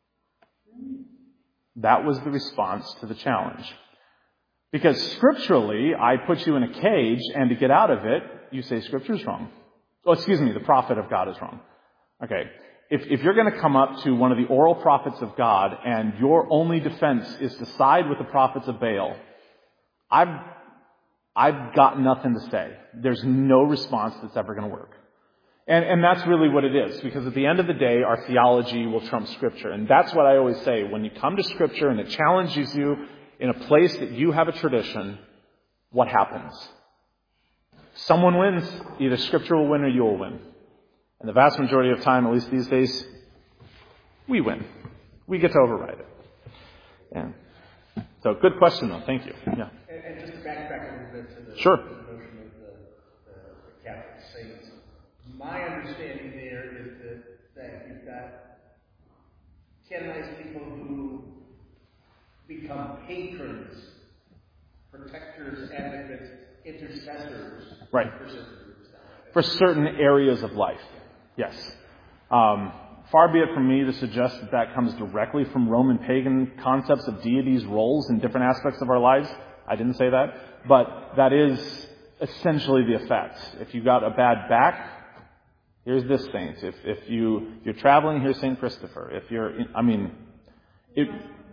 That was the response to the challenge. Because scripturally, I put you in a cage, and to get out of it, you say Scripture's wrong. Oh, excuse me, the prophet of God is wrong. Okay. If, if you're going to come up to one of the oral prophets of God, and your only defense is to side with the prophets of Baal, I've, I've got nothing to say. There's no response that's ever going to work. And, and that's really what it is, because at the end of the day, our theology will trump Scripture. And that's what I always say. When you come to Scripture and it challenges you in a place that you have a tradition, what happens? Someone wins. Either Scripture will win or you will win. And the vast majority of time, at least these days, we win. We get to override it. Yeah. So, good question, though. Thank you. Yeah. And, and just to backtrack a little bit to the, sure. to the notion of the, the, the Catholic saints. My understanding there is that, that you've got canonized people who become patrons, protectors, advocates, intercessors. Right. For certain groups. For certain areas of life. Yes. Um, far be it from me to suggest that that comes directly from Roman pagan concepts of deities' roles in different aspects of our lives. I didn't say that. But that is essentially the effect. If you got a bad back, here's this saint. If, if you, if you're traveling, here's Saint Christopher. If you're, in, I mean, it,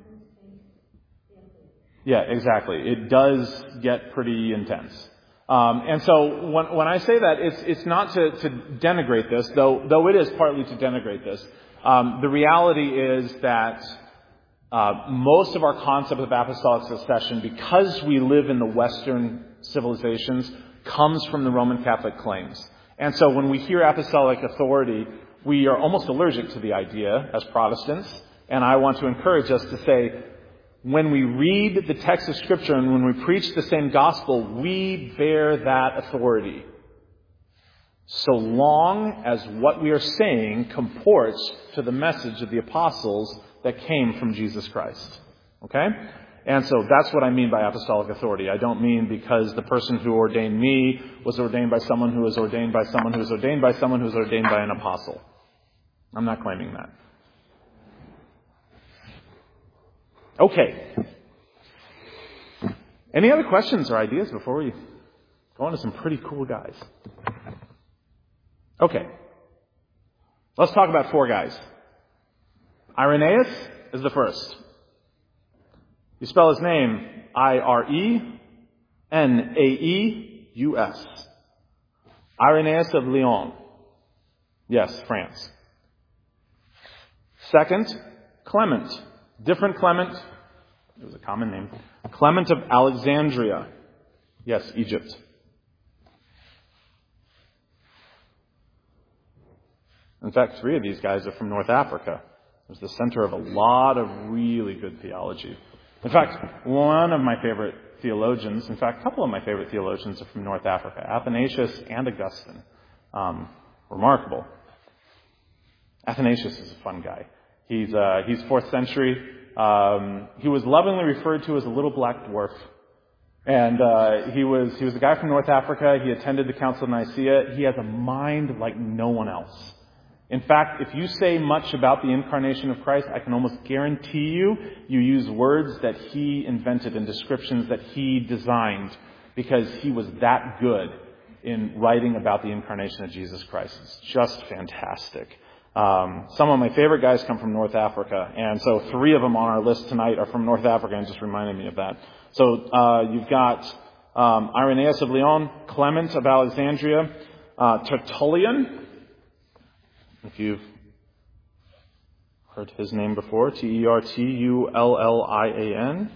yeah, exactly. It does get pretty intense. Um, and so when, when I say that, it's, it's not to, to denigrate this, though, though it is partly to denigrate this. Um, the reality is that uh, most of our concept of apostolic succession, because we live in the Western civilizations, comes from the Roman Catholic claims. And so when we hear apostolic authority, we are almost allergic to the idea as Protestants. And I want to encourage us to say, when we read the text of Scripture and when we preach the same gospel, we bear that authority. So long as what we are saying comports to the message of the apostles that came from Jesus Christ. Okay? And so that's what I mean by apostolic authority. I don't mean because the person who ordained me was ordained by someone who was ordained by someone who was ordained by someone who was ordained by an apostle. I'm not claiming that. Okay. Any other questions or ideas before we go on to some pretty cool guys? Okay. Let's talk about four guys. Irenaeus is the first. You spell his name I R E N A E U S. Irenaeus of Lyon. Yes, France. Second, Clement. Different Clement. It was a common name. Clement of Alexandria. Yes, Egypt. In fact, three of these guys are from North Africa. It was the center of a lot of really good theology. In fact, one of my favorite theologians, in fact, a couple of my favorite theologians are from North Africa, Athanasius and Augustine. Um, remarkable. Athanasius is a fun guy. He's uh, he's fourth century. Um, he was lovingly referred to as a little black dwarf. And uh, he was he was a guy from North Africa. He attended the Council of Nicaea. He has a mind like no one else. In fact, if you say much about the incarnation of Christ, I can almost guarantee you, you use words that he invented and descriptions that he designed, because he was that good in writing about the incarnation of Jesus Christ. It's just fantastic. Um, some of my favorite guys come from North Africa, and so three of them on our list tonight are from North Africa, and just reminded me of that. So uh, you've got um, Irenaeus of Lyon, Clement of Alexandria, uh, Tertullian, if you've heard his name before, T E R T U L L I A N.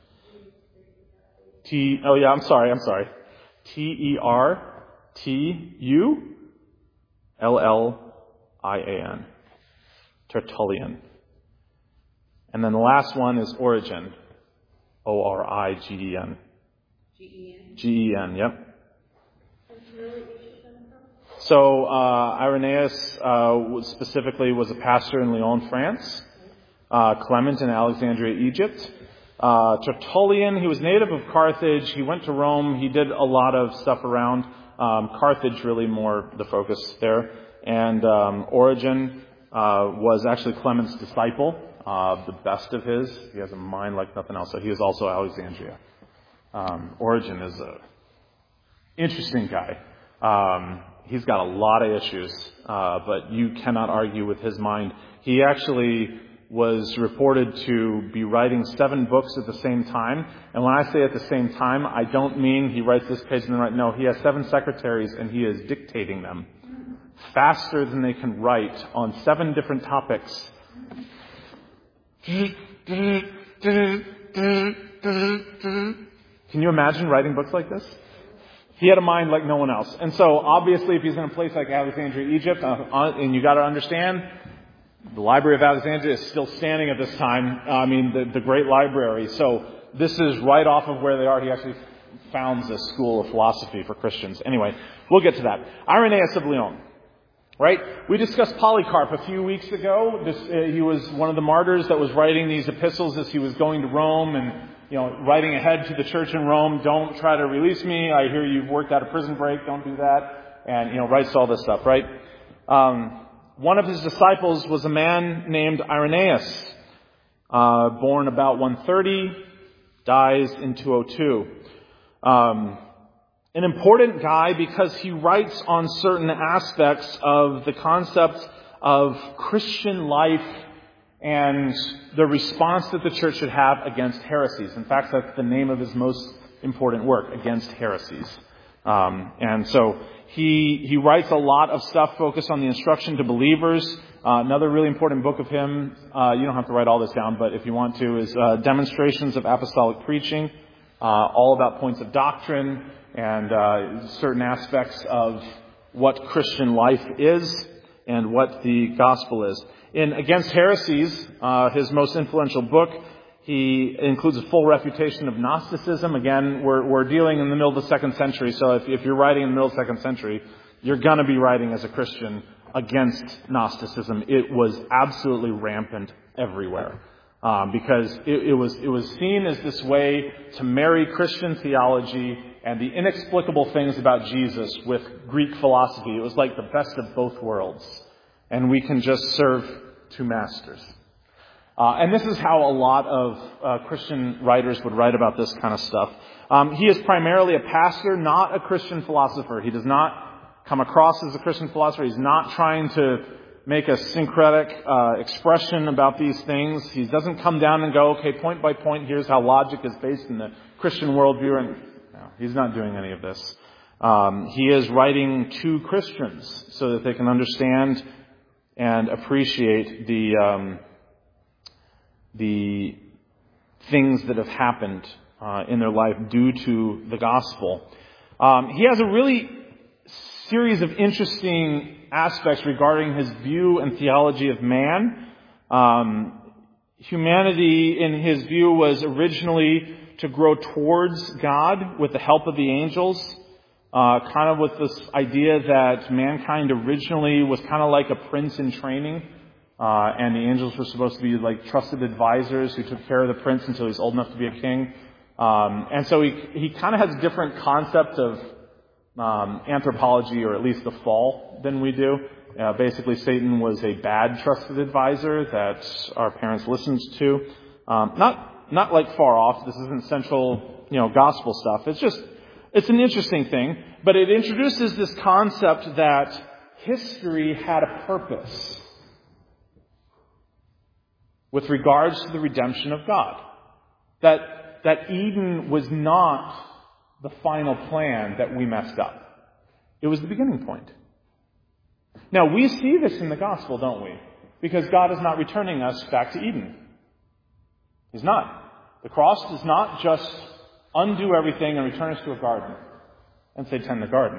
T, oh yeah, I'm sorry, I'm sorry. T E R T U L L I A N. Tertullian. And then the last one is Origen. O R I G E N. G E N? G E N, yep. So, uh, Irenaeus, uh, specifically was a pastor in Lyon, France. Uh, Clement in Alexandria, Egypt. Uh, Tertullian, he was native of Carthage. He went to Rome. He did a lot of stuff around um, Carthage, really more the focus there. And um, Origen uh, was actually Clement's disciple, uh, the best of his. He has a mind like nothing else. So he is also Alexandria. Um, Origen is a interesting guy. Um, he's got a lot of issues, uh, but you cannot argue with his mind. He actually was reported to be writing seven books at the same time. And when I say at the same time, I don't mean he writes this page and then write. No, he has seven secretaries and he is dictating them faster than they can write on seven different topics. Can you imagine writing books like this? He had a mind like no one else. And so obviously if he's in a place like Alexandria, Egypt, uh, and you got to understand, the Library of Alexandria is still standing at this time. I mean, the, the great library. So this is right off of where they are. He actually founds a school of philosophy for Christians. Anyway, we'll get to that. Irenaeus of Lyon. Right? We discussed Polycarp a few weeks ago. This, uh, he was one of the martyrs that was writing these epistles as he was going to Rome and, you know, writing ahead to the church in Rome. Don't try to release me. I hear you've worked out a prison break. Don't do that. And, you know, writes all this stuff, right? Um, One of his disciples was a man named Irenaeus, uh, born about one thirty, dies in two oh two. Um, an important guy because he writes on certain aspects of the concept of Christian life and the response that the church should have against heresies. In fact, that's the name of his most important work, Against Heresies. Um, and so he he writes a lot of stuff focused on the instruction to believers. Uh, another really important book of him, uh, you don't have to write all this down, but if you want to, is uh, Demonstrations of Apostolic Preaching, uh, all about points of doctrine and uh, certain aspects of what Christian life is and what the gospel is. In Against Heresies, uh, his most influential book, he includes a full refutation of Gnosticism. Again, we're, we're dealing in the middle of the second century, so if, if you're writing in the middle of the second century, you're going to be writing as a Christian against Gnosticism. It was absolutely rampant everywhere um, because it, it was it was seen as this way to marry Christian theology and the inexplicable things about Jesus with Greek philosophy. It was like the best of both worlds, and we can just serve two masters. Uh, and this is how a lot of uh, Christian writers would write about this kind of stuff. Um, he is primarily a pastor, not a Christian philosopher. He does not come across as a Christian philosopher. He's not trying to make a syncretic uh, expression about these things. He doesn't come down and go, okay, point by point, here's how logic is based in the Christian worldview. And no, he's not doing any of this. Um, he is writing to Christians so that they can understand and appreciate the um, the things that have happened uh, in their life due to the gospel. Um, he has a really series of interesting aspects regarding his view and theology of man. Um, humanity, in his view, was originally to grow towards God with the help of the angels, uh, kind of with this idea that mankind originally was kind of like a prince in training. Uh, and the angels were supposed to be like trusted advisors who took care of the prince until he's old enough to be a king. Um, and so he he kind of has a different concept of um, anthropology, or at least the fall, than we do. Uh, basically, Satan was a bad trusted advisor that our parents listened to. Um, not not like far off. This isn't central, you know, gospel stuff. It's just it's an interesting thing, but it introduces this concept that history had a purpose. with regards to the redemption of God. That, that Eden was not the final plan that we messed up. It was the beginning point. Now, we see this in the gospel, don't we? Because God is not returning us back to Eden. He's not. The cross does not just undo everything and return us to a garden and say, tend the garden.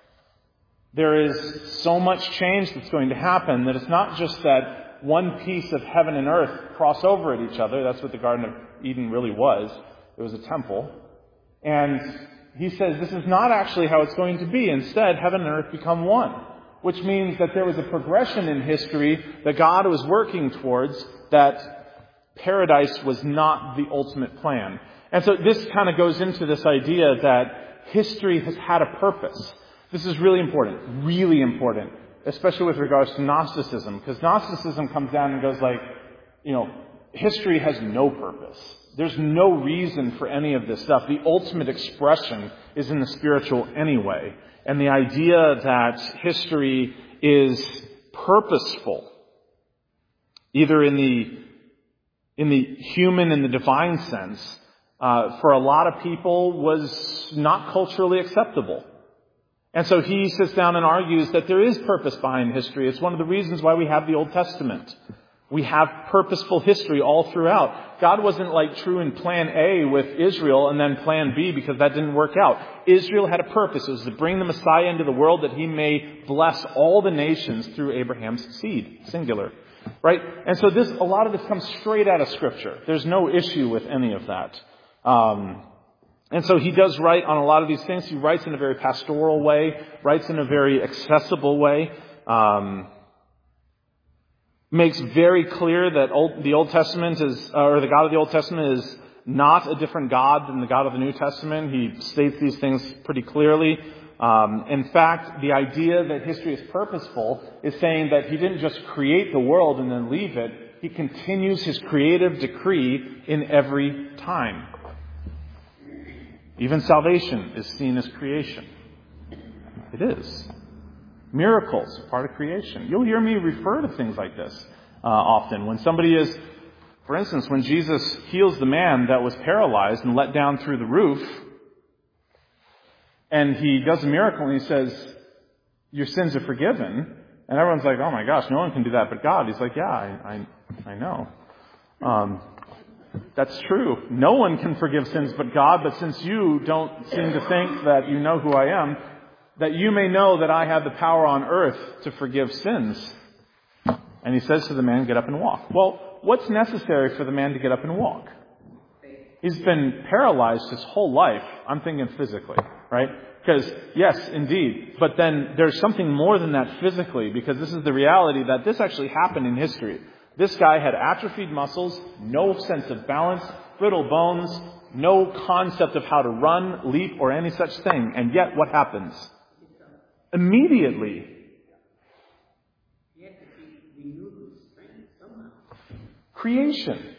There is so much change that's going to happen that it's not just that one piece of heaven and earth cross over at each other. That's what the Garden of Eden really was. It was a temple. And he says this is not actually how it's going to be. Instead, heaven and earth become one, which means that there was a progression in history that God was working towards, that paradise was not the ultimate plan. And so this kind of goes into this idea that history has had a purpose. This is really important, really important, especially with regards to Gnosticism, because Gnosticism comes down and goes like, you know, history has no purpose. There's no reason for any of this stuff. The ultimate expression is in the spiritual anyway. And the idea that history is purposeful, either in the in the human and the divine sense, uh, for a lot of people was not culturally acceptable. And so he sits down and argues that there is purpose behind history. It's one of the reasons why we have the Old Testament. We have purposeful history all throughout. God wasn't like true in plan A with Israel and then plan B because that didn't work out. Israel had a purpose. It was to bring the Messiah into the world that he may bless all the nations through Abraham's seed, singular. Right? And so this, a lot of this comes straight out of Scripture. There's no issue with any of that. Um, and so he does write on a lot of these things. He writes in a very pastoral way, writes in a very accessible way. Um, makes very clear that old, the Old Testament is, or the God of the Old Testament is not a different God than the God of the New Testament. He states these things pretty clearly. Um, in fact, the idea that history is purposeful is saying that he didn't just create the world and then leave it. He continues his creative decree in every time. Even salvation is seen as creation. It is. Miracles are part of creation. You'll hear me refer to things like this uh, often. When somebody is, for instance, when Jesus heals the man that was paralyzed and let down through the roof, and he does a miracle and he says, your sins are forgiven. And everyone's like, oh my gosh, no one can do that but God. He's like, yeah, I I, I know. Um, that's true. No one can forgive sins but God. But since you don't seem to think that you know who I am, that you may know that I have the power on earth to forgive sins. And he says to the man, get up and walk. Well, what's necessary for the man to get up and walk? He's been paralyzed his whole life. I'm thinking physically, right? Because, yes, indeed. But then there's something more than that physically, because this is the reality that this actually happened in history. This guy had atrophied muscles, no sense of balance, brittle bones, no concept of how to run, leap, or any such thing. And yet, what happens? Immediately, creation.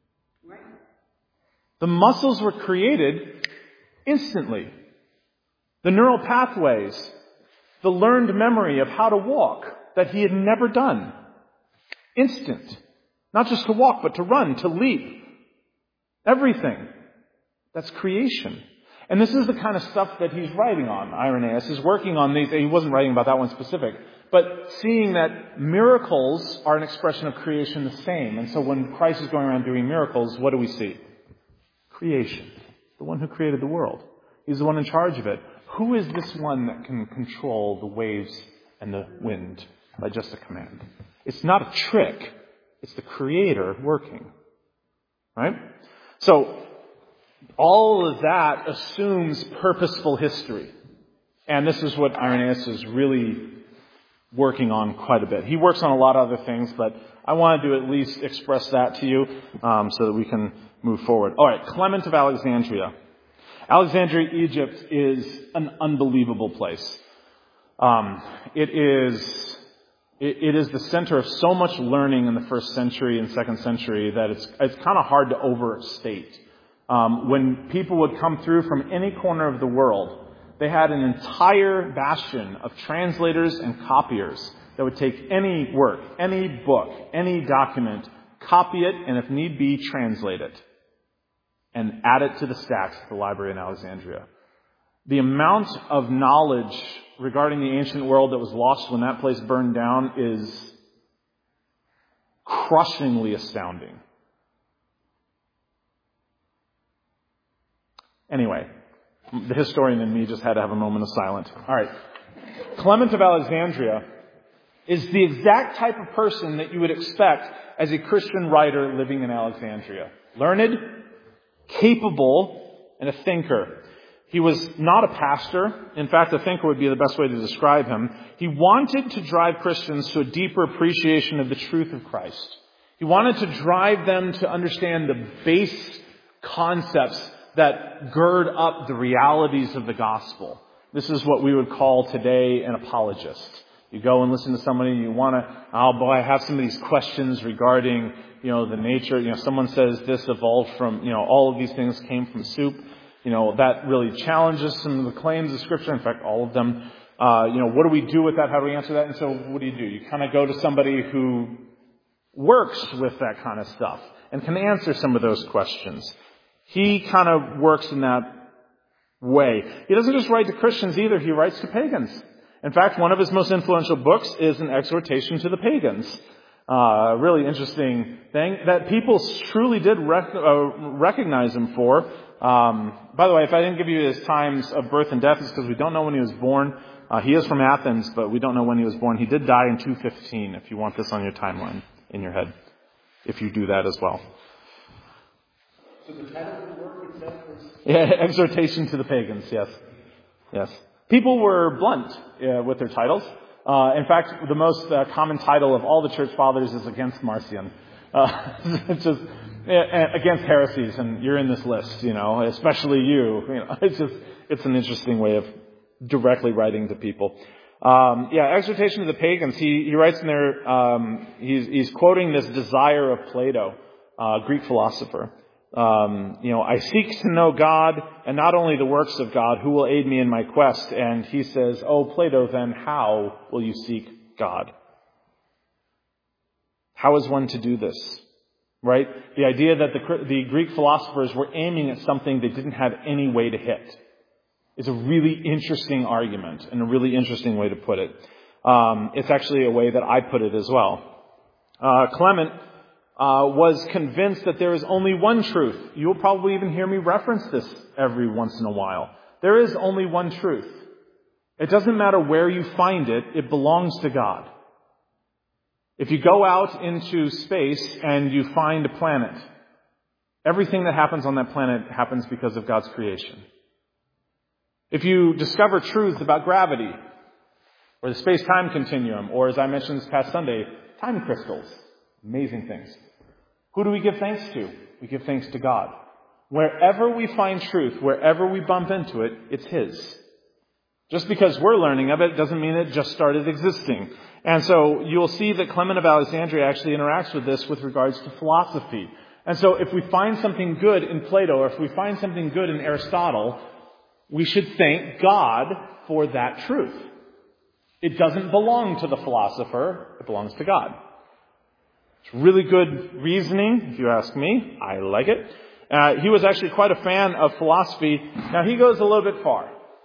The muscles were created instantly. The neural pathways, the learned memory of how to walk that he had never done. Instant. Not just to walk, but to run, to leap. Everything. That's creation. And this is the kind of stuff that he's writing on. Irenaeus is working on these. He wasn't writing about that one specific. But seeing that miracles are an expression of creation the same. And so when Christ is going around doing miracles, what do we see? Creation. The one who created the world. He's the one in charge of it. Who is this one that can control the waves and the wind by just a command? It's not a trick. It's the Creator working. Right? So, all of that assumes purposeful history. And this is what Irenaeus is really working on quite a bit. He works on a lot of other things, but I wanted to at least express that to you um, so that we can move forward. All right, Clement of Alexandria. Alexandria, Egypt is an unbelievable place. Um, it is it, it is the center of so much learning in the first century and second century that it's it's kind of hard to overstate. Um, when people would come through from any corner of the world, they had an entire bastion of translators and copiers that would take any work, any book, any document, copy it, and if need be, translate it, and add it to the stacks at the library in Alexandria. The amount of knowledge regarding the ancient world that was lost when that place burned down is crushingly astounding. Anyway, the historian in me just had to have a moment of silence. All right. Clement of Alexandria is the exact type of person that you would expect as a Christian writer living in Alexandria. Learned, capable, and a thinker. He was not a pastor. In fact, a thinker would be the best way to describe him. He wanted to drive Christians to a deeper appreciation of the truth of Christ. He wanted to drive them to understand the base concepts that gird up the realities of the gospel. This is what we would call today an apologist. You go and listen to somebody, you want to, oh boy, I have some of these questions regarding, you know, the nature, you know, someone says this evolved from, you know, all of these things came from soup. You know, that really challenges some of the claims of Scripture. In fact, all of them. Uh, you know, what do we do with that? How do we answer that? And so what do you do? You kind of go to somebody who works with that kind of stuff and can answer some of those questions. He kind of works in that way. He doesn't just write to Christians either. He writes to pagans. In fact, one of his most influential books is an exhortation to the pagans. Uh, a really interesting thing that people truly did rec- uh, recognize him for. Um, by the way, if I didn't give you his times of birth and death, it's because we don't know when he was born. Uh, he is from Athens, but we don't know when he was born. He did die in two fifteen, if you want this on your timeline in your head, if you do that as well. So the title of the work itself was? Yeah, exhortation to the pagans, yes. Yes. People were blunt uh, with their titles. Uh, in fact, the most uh, common title of all the church fathers is against Marcion. Uh, it's just uh, against heresies, and you're in this list, you know, especially you. You know, it's just it's an interesting way of directly writing to people. Um, yeah, exhortation to the pagans. He he writes in there. Um, he's he's quoting this desire of Plato, uh, Greek philosopher. Um, you know, I seek to know God and not only the works of God, who will aid me in my quest. And he says, oh, Plato, then how will you seek God? How is one to do this? Right? The idea that the, the Greek philosophers were aiming at something they didn't have any way to hit is a really interesting argument and a really interesting way to put it. Um, it's actually a way that I put it as well. Uh, Clement Uh, was convinced that there is only one truth. You'll probably even hear me reference this every once in a while. There is only one truth. It doesn't matter where you find it, it belongs to God. If you go out into space and you find a planet, everything that happens on that planet happens because of God's creation. If you discover truths about gravity, or the space-time continuum, or as I mentioned this past Sunday, time crystals, amazing things. Who do we give thanks to? We give thanks to God. Wherever we find truth, wherever we bump into it, it's His. Just because we're learning of it doesn't mean it just started existing. And so you'll see that Clement of Alexandria actually interacts with this with regards to philosophy. And so if we find something good in Plato, or if we find something good in Aristotle, we should thank God for that truth. It doesn't belong to the philosopher, it belongs to God. It's really good reasoning, if you ask me. I like it. Uh, he was actually quite a fan of philosophy. Now, he goes a little bit far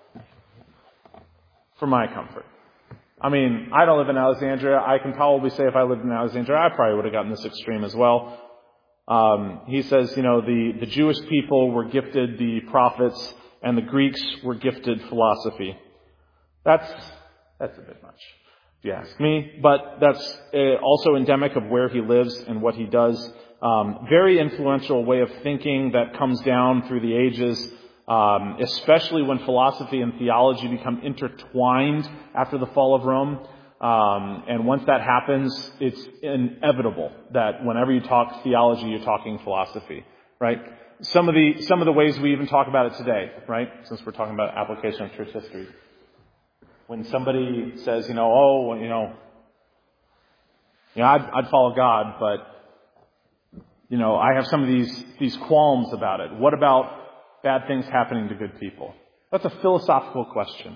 for my comfort. I mean, I don't live in Alexandria. I can probably say if I lived in Alexandria, I probably would have gotten this extreme as well. Um, he says, you know, the, the Jewish people were gifted the prophets and the Greeks were gifted philosophy. That's, that's a bit much, if you ask me, but that's uh, also endemic of where he lives and what he does. Um, very influential way of thinking that comes down through the ages, um, especially when philosophy and theology become intertwined after the fall of Rome. Um, and once that happens, it's inevitable that whenever you talk theology, you're talking philosophy, right? Some of the some of the ways we even talk about it today, right? Since we're talking about application of church history. When somebody says, you know, oh, you know, you know, I'd, I'd follow God, but, you know, I have some of these, these qualms about it. What about bad things happening to good people? That's a philosophical question.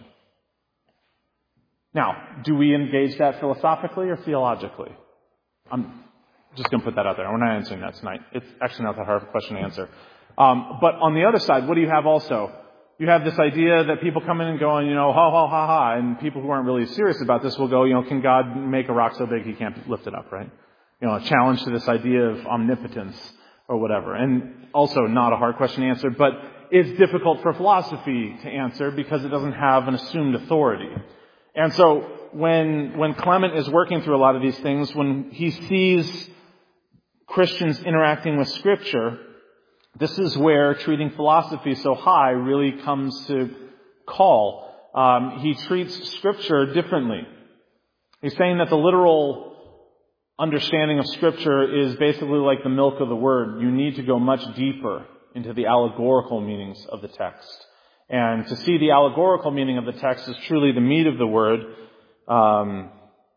Now, do we engage that philosophically or theologically? Um, Just going to put that out there. We're not answering that tonight. It's actually not that hard of a question to answer. Um, but on the other side, what do you have also? You have this idea that people come in and going, you know, ha, ha, ha, ha, and people who aren't really serious about this will go, you know, can God make a rock so big he can't lift it up, right? You know, a challenge to this idea of omnipotence or whatever. And also not a hard question to answer, but it's difficult for philosophy to answer because it doesn't have an assumed authority. And so when, when Clement is working through a lot of these things, when he sees Christians interacting with Scripture, this is where treating philosophy so high really comes to call. Um, he treats Scripture differently. He's saying that the literal understanding of Scripture is basically like the milk of the Word. You need to go much deeper into the allegorical meanings of the text. And to see the allegorical meaning of the text is truly the meat of the Word. Um,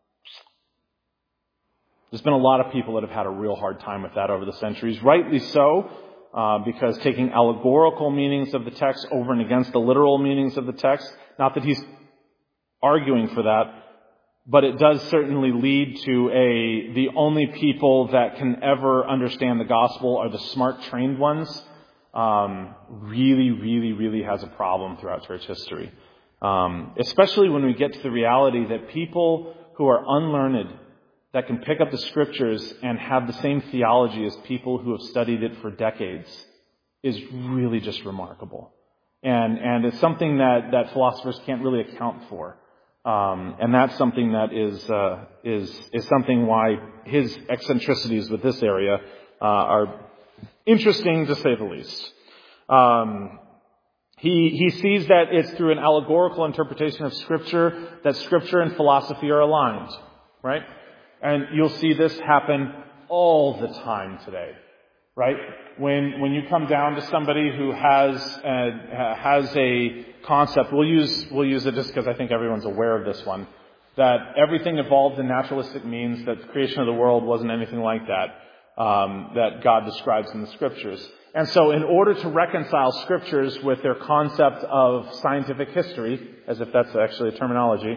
there's been a lot of people that have had a real hard time with that over the centuries. Rightly so. Uh, because taking allegorical meanings of the text over and against the literal meanings of the text, not that he's arguing for that, but it does certainly lead to a, the only people that can ever understand the gospel are the smart, trained ones, um, really, really, really has a problem throughout church history. Um, especially when we get to the reality that people who are unlearned that can pick up the Scriptures and have the same theology as people who have studied it for decades is really just remarkable. And and it's something that, that philosophers can't really account for. Um, and that's something that is uh, is is something why his eccentricities with this area uh, are interesting to say the least. Um, he he sees that it's through an allegorical interpretation of Scripture that Scripture and philosophy are aligned, right? And you'll see this happen all the time today, right? When when you come down to somebody who has a, has a concept, we'll use we'll use it just because I think everyone's aware of this one, that everything evolved in naturalistic means, that the creation of the world wasn't anything like that, um, that God describes in the Scriptures. And so in order to reconcile Scriptures with their concept of scientific history, as if that's actually a terminology,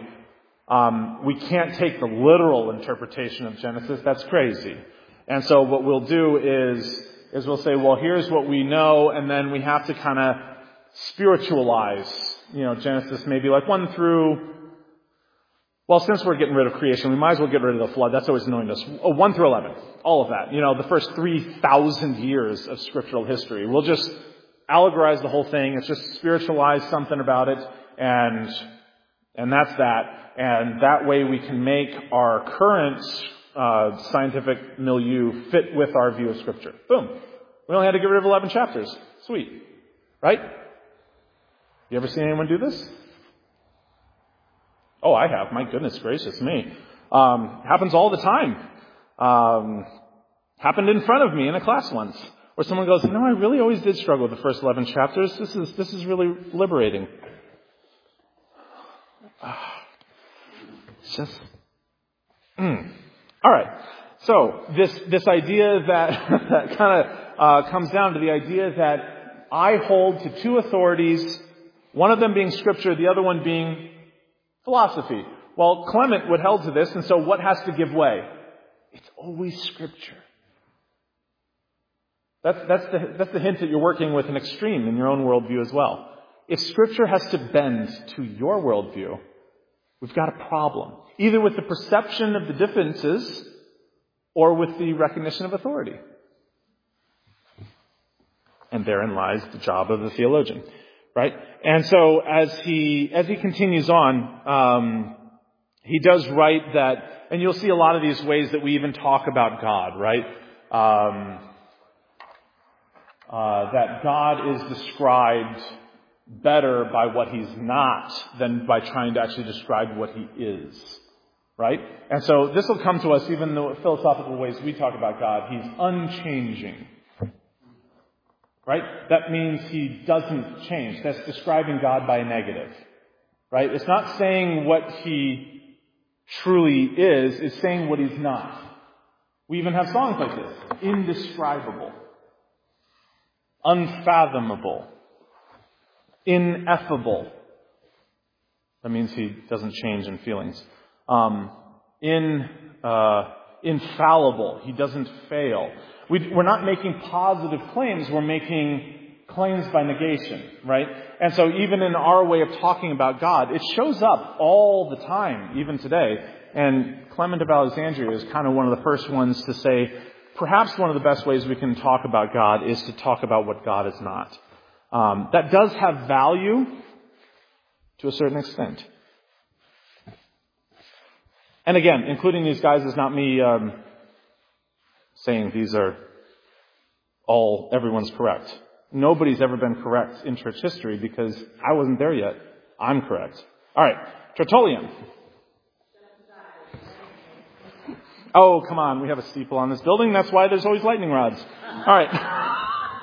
Um, we can't take the literal interpretation of Genesis. That's crazy. And so what we'll do is, is we'll say, well, here's what we know, and then we have to kind of spiritualize, you know, Genesis maybe like one through, well, since we're getting rid of creation, we might as well get rid of the flood. That's always annoying us. Oh, one through eleven. All of that. You know, the first three thousand years of scriptural history. We'll just allegorize the whole thing. It's just spiritualize something about it, and, and that's that. And that way we can make our current uh, scientific milieu fit with our view of Scripture. Boom. We only had to get rid of eleven chapters. Sweet. Right? You ever seen anyone do this? Oh, I have. My goodness gracious me. Um, happens all the time. Um, happened in front of me in a class once, where someone goes, "No, I really always did struggle with the first eleven chapters. This is this is really liberating." It's just, mm. All right. So this this idea that that kind of uh, comes down to the idea that I hold to two authorities, one of them being Scripture, the other one being philosophy. Well, Clement would held to this, and so what has to give way? It's always Scripture. That's that's the that's the hint that you're working with an extreme in your own worldview as well. If Scripture has to bend to your worldview, we've got a problem, either with the perception of the differences or with the recognition of authority. And therein lies the job of the theologian, right? And so as he as he continues on, um, he does write that, and you'll see a lot of these ways that we even talk about God, right? Um, uh, that God is described better by what he's not than by trying to actually describe what he is, right? And so this will come to us even the philosophical ways we talk about God. He's unchanging, right? That means he doesn't change. That's describing God by a negative, right? It's not saying what he truly is. It's saying what he's not. We even have songs like this: indescribable, unfathomable, ineffable. That means he doesn't change in feelings. Um, in uh, infallible. He doesn't fail. We, we're not making positive claims. We're making claims by negation, right? And so even in our way of talking about God, it shows up all the time, even today. And Clement of Alexandria is kind of one of the first ones to say, perhaps one of the best ways we can talk about God is to talk about what God is not. Um, that does have value to a certain extent. And again, including these guys is not me um, saying these are all, everyone's correct. Nobody's ever been correct in church history because I wasn't there yet. I'm correct. All right, Tertullian. Oh, come on, we have a steeple on this building. That's why there's always lightning rods. All right.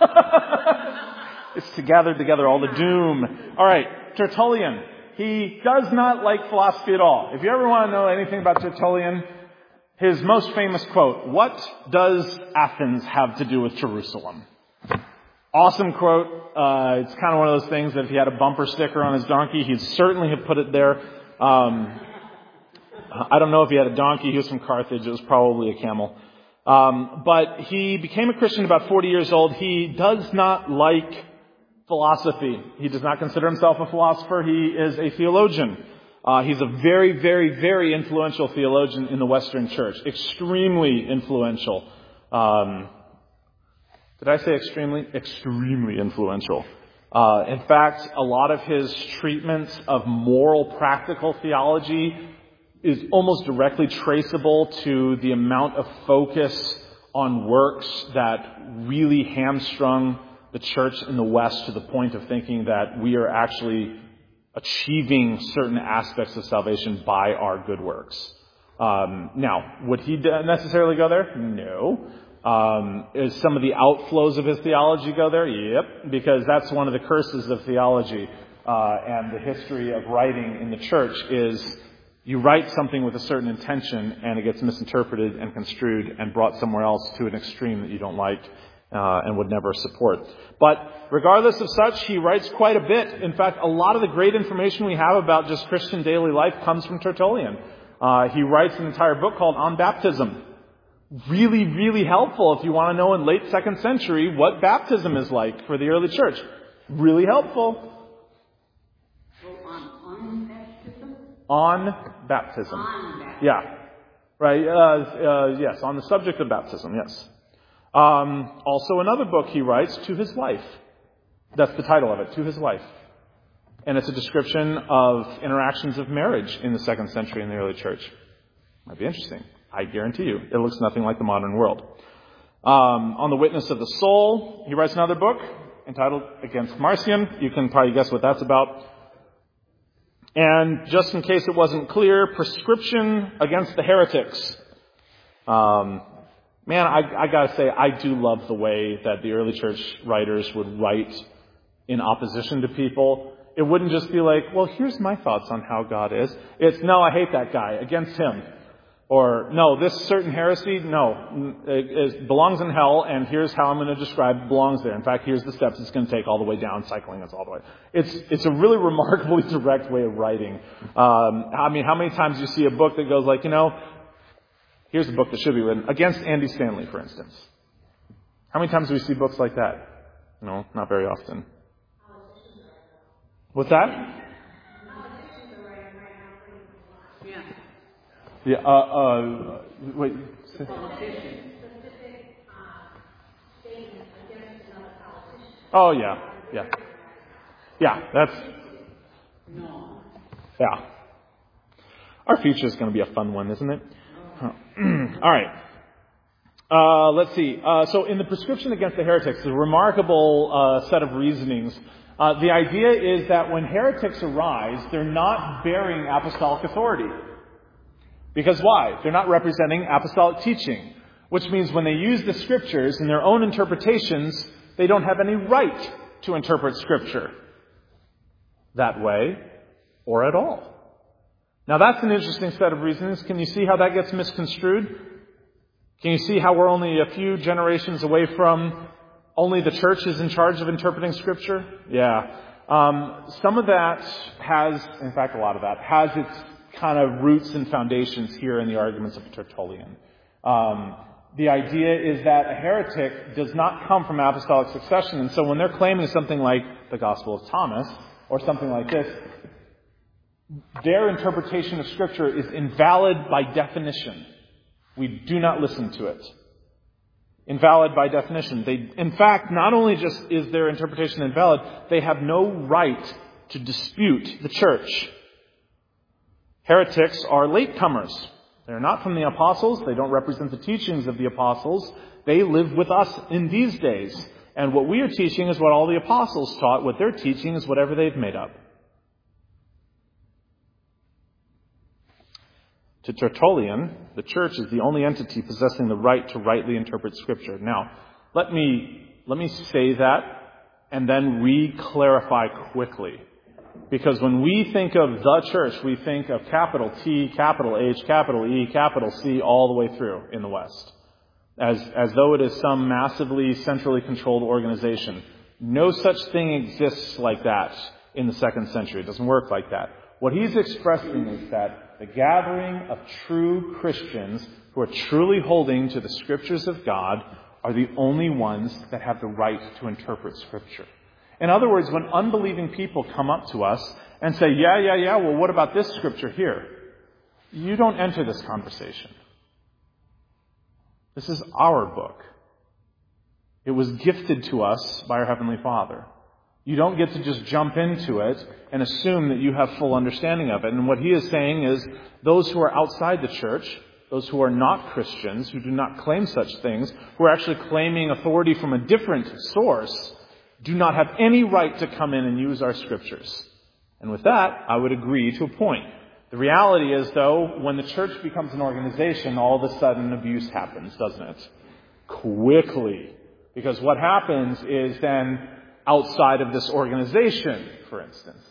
It's to gather together all the doom. All right, Tertullian. He does not like philosophy at all. If you ever want to know anything about Tertullian, his most famous quote, "What does Athens have to do with Jerusalem?" Awesome quote. Uh, it's kind of one of those things that if he had a bumper sticker on his donkey, he'd certainly have put it there. Um, I don't know if he had a donkey. He was from Carthage. It was probably a camel. Um, but he became a Christian about forty years old. He does not like philosophy. He does not consider himself a philosopher. He is a theologian. Uh, he's a very, very, very influential theologian in the Western Church. Extremely influential. Um, did I say extremely? Extremely influential. Uh, in fact, a lot of his treatments of moral practical theology is almost directly traceable to the amount of focus on works that really hamstrung the church in the West to the point of thinking that we are actually achieving certain aspects of salvation by our good works. Um, now, would he necessarily go there? No. Um, is some of the outflows of his theology go there? Yep, because that's one of the curses of theology uh, and the history of writing in the church is you write something with a certain intention and it gets misinterpreted and construed and brought somewhere else to an extreme that you don't like uh, and would never support. But regardless of such, he writes quite a bit. In fact, a lot of the great information we have about just Christian daily life comes from Tertullian. Uh, he writes an entire book called On Baptism. Really, really helpful if you want to know in late second century what baptism is like for the early church. Really helpful. On baptism. On baptism. Yeah. Right. Uh, uh, yes. On the subject of baptism. Yes. Um, also another book he writes, To His Wife. That's the title of it. To His Wife. And it's a description of interactions of marriage in the second century in the early church. Might be interesting. I guarantee you. It looks nothing like the modern world. Um, on the witness of the soul, he writes another book entitled Against Marcion. You can probably guess what that's about. And just in case it wasn't clear, Prescription Against the Heretics. Um, man, I, I gotta say, I do love the way that the early church writers would write in opposition to people. It wouldn't just be like, well, here's my thoughts on how God is. It's, no, I hate that guy, against him. Or, no, this certain heresy, no, it, it belongs in hell, and here's how I'm going to describe it belongs there. In fact, here's the steps it's going to take all the way down, cycling us all the way. It's it's a really remarkably direct way of writing. Um, I mean, how many times do you see a book that goes like, you know, here's a book that should be written, Against Andy Stanley, for instance. How many times do we see books like that? No, not very often. What's that? Yeah. Yeah, uh, uh, wait. Oh, yeah, yeah. Yeah, that's, yeah. Our future is going to be a fun one, isn't it? All right. Uh, let's see. Uh, so in the Prescription Against the Heretics, there's a remarkable uh, set of reasonings. Uh, the idea is that when heretics arise, they're not bearing apostolic authority. Because why? They're not representing apostolic teaching. Which means when they use the Scriptures in their own interpretations, they don't have any right to interpret Scripture that way or at all. Now that's an interesting set of reasons. Can you see how that gets misconstrued? Can you see how we're only a few generations away from only the church is in charge of interpreting Scripture? Yeah. Um, some of that has, in fact a lot of that, has its kind of roots and foundations here in the arguments of Tertullian. Um, the idea is that a heretic does not come from apostolic succession, and so when they're claiming something like the Gospel of Thomas, or something like this, their interpretation of Scripture is invalid by definition. We do not listen to it. Invalid by definition. They, in fact, not only just is their interpretation invalid, they have no right to dispute the church. Heretics are latecomers. They're not from the apostles. They don't represent the teachings of the apostles. They live with us in these days. And what we are teaching is what all the apostles taught. What they're teaching is whatever they've made up. To Tertullian, the church is the only entity possessing the right to rightly interpret Scripture. Now, let me, let me say that and then re-clarify quickly. Because when we think of the church, we think of capital T, capital H, capital E, capital C all the way through in the West. As, as though it is some massively centrally controlled organization. No such thing exists like that in the second century. It doesn't work like that. What he's expressing is that the gathering of true Christians who are truly holding to the Scriptures of God are the only ones that have the right to interpret Scripture. In other words, when unbelieving people come up to us and say, yeah, yeah, yeah, well, what about this Scripture here? You don't enter this conversation. This is our book. It was gifted to us by our Heavenly Father. You don't get to just jump into it and assume that you have full understanding of it. And what he is saying is those who are outside the church, those who are not Christians, who do not claim such things, who are actually claiming authority from a different source, do not have any right to come in and use our Scriptures. And with that, I would agree to a point. The reality is, though, when the church becomes an organization, all of a sudden abuse happens, doesn't it? Quickly. Because what happens is then, outside of this organization, for instance,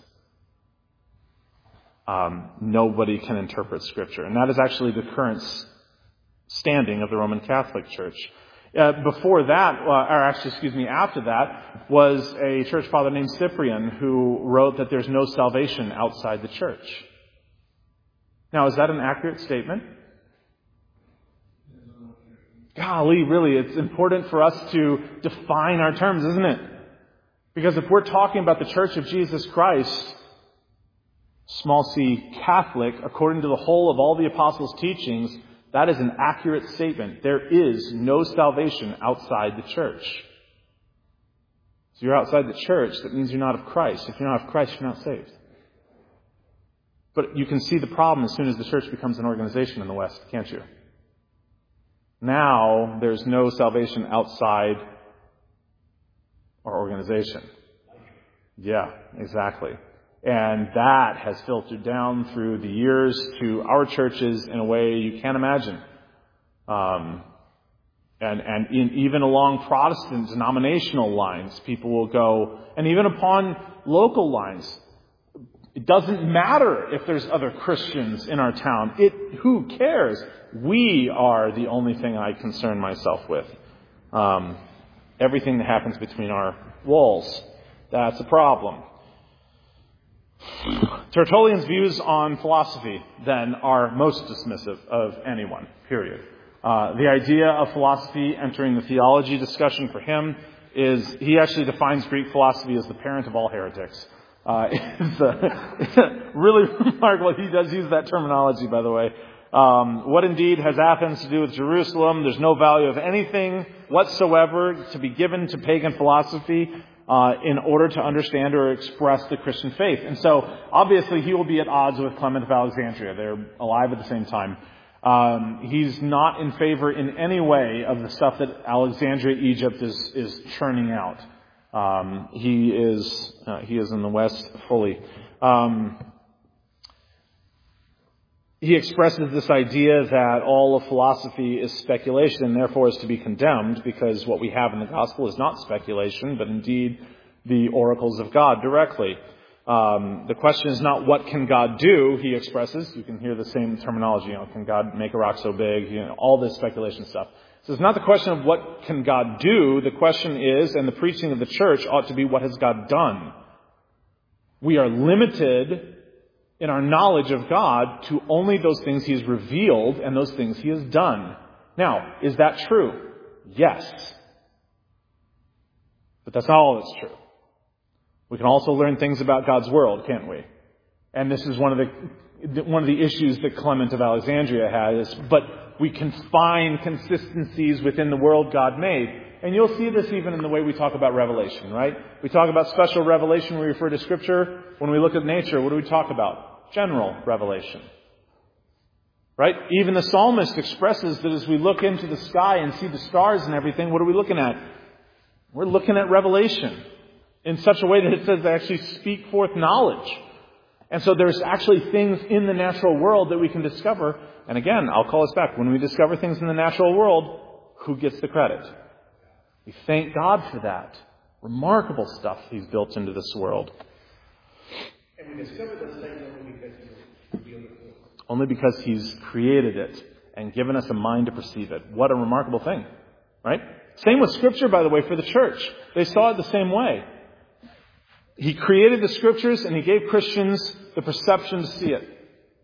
um, nobody can interpret Scripture. And that is actually the current standing of the Roman Catholic Church. Uh, before that, uh, or actually, excuse me, after that, was a church father named Cyprian who wrote that there's no salvation outside the church. Now, is that an accurate statement? Golly, really, it's important for us to define our terms, isn't it? Because if we're talking about the Church of Jesus Christ, small c, Catholic, according to the whole of all the apostles' teachings, that is an accurate statement. There is no salvation outside the church. So you're outside the church, that means you're not of Christ. If you're not of Christ, you're not saved. But you can see the problem as soon as the church becomes an organization in the West, can't you? Now, there's no salvation outside our organization. Yeah, exactly. And that has filtered down through the years to our churches in a way you can't imagine. Um, and and in, even along Protestant denominational lines, people will go, and even upon local lines, it doesn't matter if there's other Christians in our town. It who cares? We are the only thing I concern myself with. Um, everything that happens between our walls, that's a problem. Tertullian's views on philosophy, then, are most dismissive of anyone, period. Uh, the idea of philosophy entering the theology discussion for him is, he actually defines Greek philosophy as the parent of all heretics. Uh, it's, uh, it's really remarkable. He does use that terminology, by the way. Um, what indeed has Athens to do with Jerusalem? There's no value of anything whatsoever to be given to pagan philosophy Uh, in order to understand or express the Christian faith. And so, obviously, he will be at odds with Clement of Alexandria. They're alive at the same time. Um, he's not in favor in any way of the stuff that Alexandria, Egypt, is is churning out. Um, he is uh, he is in the West fully. Um, he expresses this idea that all of philosophy is speculation and therefore is to be condemned, because what we have in the gospel is not speculation, but indeed the oracles of God directly. Um, the question is not what can God do, he expresses. You can hear the same terminology. You know, can God make a rock so big? You know, all this speculation stuff. So it's not the question of what can God do. The question is, and the preaching of the church ought to be, what has God done? We are limited in our knowledge of God to only those things he has revealed and those things he has done. Now, is that true? Yes. But that's not all that's true. We can also learn things about God's world, can't we? And this is one of the one of the issues that Clement of Alexandria has, but we can find consistencies within the world God made. And you'll see this even in the way we talk about Revelation, right? We talk about special revelation when we refer to Scripture. When we look at nature, what do we talk about? General revelation. Right? Even the psalmist expresses that as we look into the sky and see the stars and everything, what are we looking at? We're looking at revelation in such a way that it says they actually speak forth knowledge. And so there's actually things in the natural world that we can discover. And again, I'll call us back. When we discover things in the natural world, who gets the credit? We thank God for that. Remarkable stuff He's built into this world. And we discover those things only because He revealed it to us. Only because He's created it and given us a mind to perceive it. What a remarkable thing. Right? Same with Scripture, by the way, for the church. They saw it the same way. He created the Scriptures and He gave Christians the perception to see it.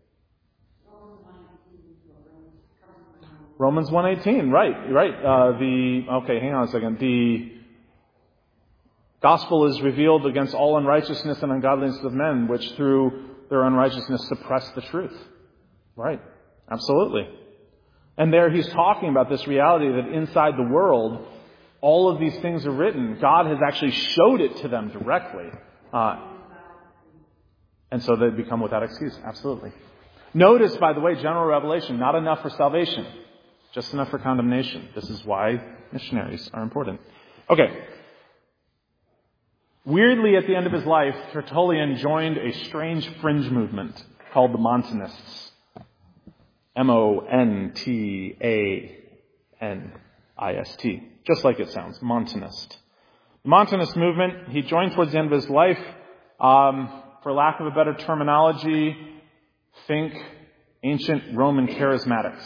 Romans one eighteen, right, right. Uh, the, okay, hang on a second. The gospel is revealed against all unrighteousness and ungodliness of men, which through their unrighteousness suppress the truth. Right, absolutely. And there he's talking about this reality that inside the world, all of these things are written. God has actually showed it to them directly. Uh, and so they become without excuse. Absolutely. Notice, by the way, general revelation, not enough for salvation. Just enough for condemnation. This is why missionaries are important. Okay. Weirdly, at the end of his life, Tertullian joined a strange fringe movement called the Montanists. M O N T A N I S T. Just like it sounds. Montanist. The Montanist movement, he joined towards the end of his life. Um, for lack of a better terminology, think ancient Roman charismatics.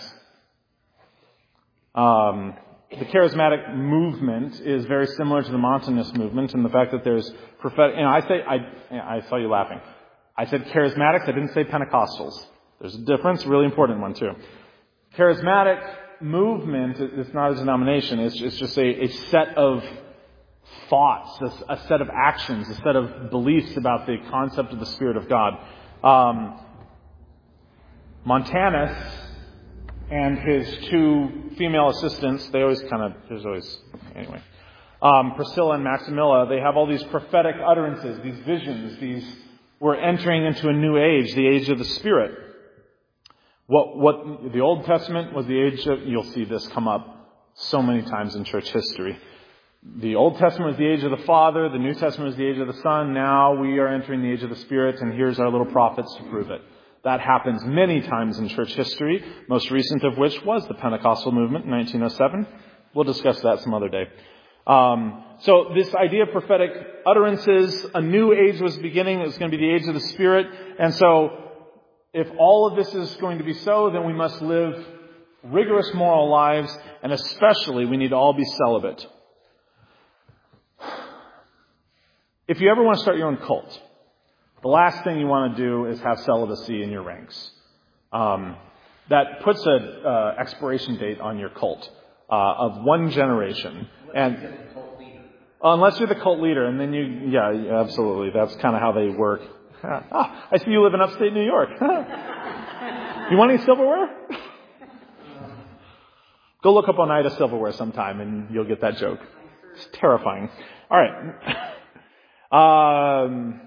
Um, the charismatic movement is very similar to the Montanist movement in the fact that there's prophetic, and I say, I, I saw you laughing. I said charismatics, I didn't say Pentecostals. There's a difference, really important one too. Charismatic movement, it's not a denomination, it's, it's just a, a set of thoughts, a, a set of actions, a set of beliefs about the concept of the Spirit of God. Um, Montanus and his two female assistants, they always kind of, there's always, anyway. Um, Priscilla and Maximilla, they have all these prophetic utterances, these visions, these, we're entering into a new age, the age of the Spirit. What, what, the Old Testament was the age of, you'll see this come up so many times in church history. The Old Testament was the age of the Father, the New Testament was the age of the Son, now we are entering the age of the Spirit, and here's our little prophets to prove it. That happens many times in church history, most recent of which was the Pentecostal movement in nineteen oh seven. We'll discuss that some other day. Um, so this idea of prophetic utterances, a new age was beginning. It was going to be the age of the Spirit. And so if all of this is going to be so, then we must live rigorous moral lives, and especially we need to all be celibate. If you ever want to start your own cult, the last thing you want to do is have celibacy in your ranks. Um, that puts an uh, expiration date on your cult uh, of one generation. And unless you're the cult leader, and then you, yeah, absolutely, that's kind of how they work. Ah, I see you live in upstate New York. You want any silverware? Go look up Oneida Silverware sometime, and you'll get that joke. It's terrifying. All right. Um...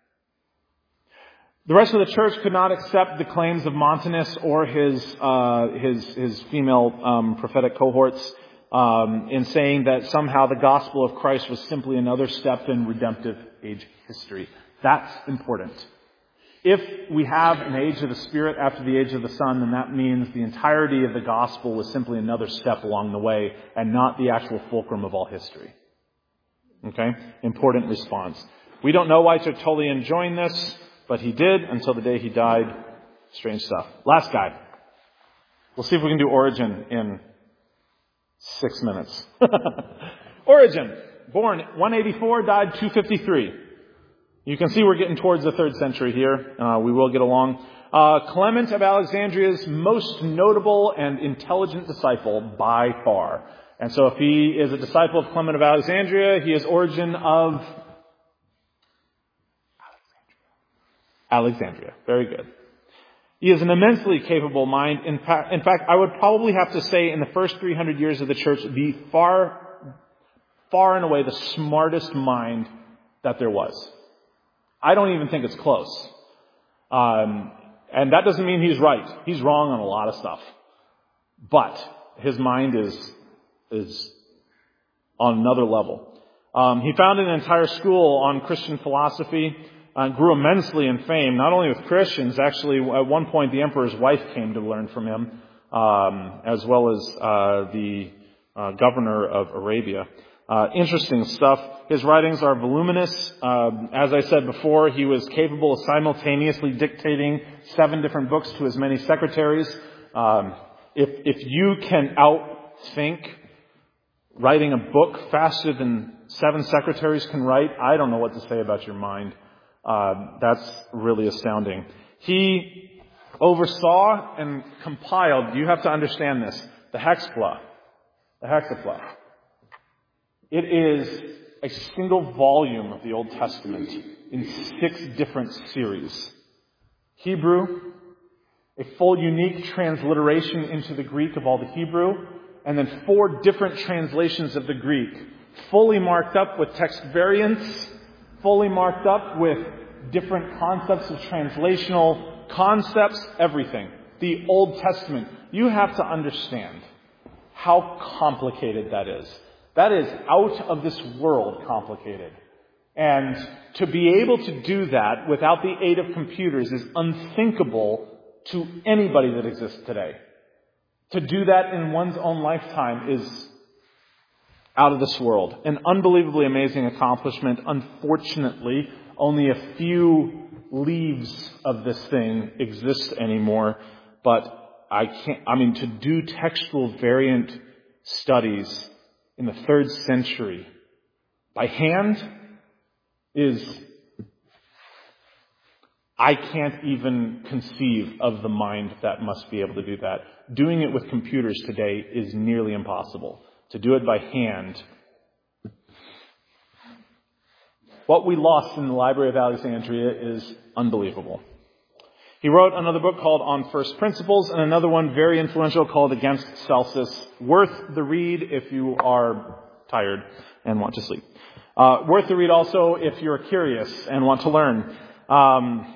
The rest of the church could not accept the claims of Montanus or his uh, his his female um, prophetic cohorts um, in saying that somehow the gospel of Christ was simply another step in redemptive age history. That's important. If we have an age of the Spirit after the age of the Son, then that means the entirety of the gospel was simply another step along the way and not the actual fulcrum of all history. Okay? Important response. We don't know why Tertullian joined this, but he did until the day he died. Strange stuff. Last guy. We'll see if we can do Origen in six minutes. Origen, born one eighty-four, died two fifty-three. You can see we're getting towards the third century here. Uh, we will get along. Uh, Clement of Alexandria's most notable and intelligent disciple by far. And so if he is a disciple of Clement of Alexandria, he is Origen of Alexandria. Very good. He is an immensely capable mind. In fact, in fact, I would probably have to say in the first three hundred years of the church, the far, far and away the smartest mind that there was. I don't even think it's close. Um, and that doesn't mean he's right. He's wrong on a lot of stuff. But his mind is, is on another level. Um, he founded an entire school on Christian philosophy. Uh, grew immensely in fame, not only with Christians. Actually, at one point, the emperor's wife came to learn from him, um, as well as uh, the uh, governor of Arabia. Uh, interesting stuff. His writings are voluminous. Um, as I said before, he was capable of simultaneously dictating seven different books to as many secretaries. Um, if if you can outthink writing a book faster than seven secretaries can write, I don't know what to say about your mind. Uh, that's really astounding. He oversaw and compiled, you have to understand this, the Hexapla. The Hexapla. It is a single volume of the Old Testament in six different series. Hebrew, a full unique transliteration into the Greek of all the Hebrew, and then four different translations of the Greek, fully marked up with text variants, fully marked up with different concepts of translational concepts, everything. The Old Testament. You have to understand how complicated that is. That is out of this world complicated. And to be able to do that without the aid of computers is unthinkable to anybody that exists today. To do that in one's own lifetime is out of this world. An unbelievably amazing accomplishment. Unfortunately, only a few leaves of this thing exist anymore. But I can't, I mean, to do textual variant studies in the third century by hand is, I can't even conceive of the mind that must be able to do that. Doing it with computers today is nearly impossible. To do it by hand. What we lost in the Library of Alexandria is unbelievable. He wrote another book called On First Principles and another one very influential called Against Celsus. Worth the read if you are tired and want to sleep. Uh, worth the read also if you're curious and want to learn. Um,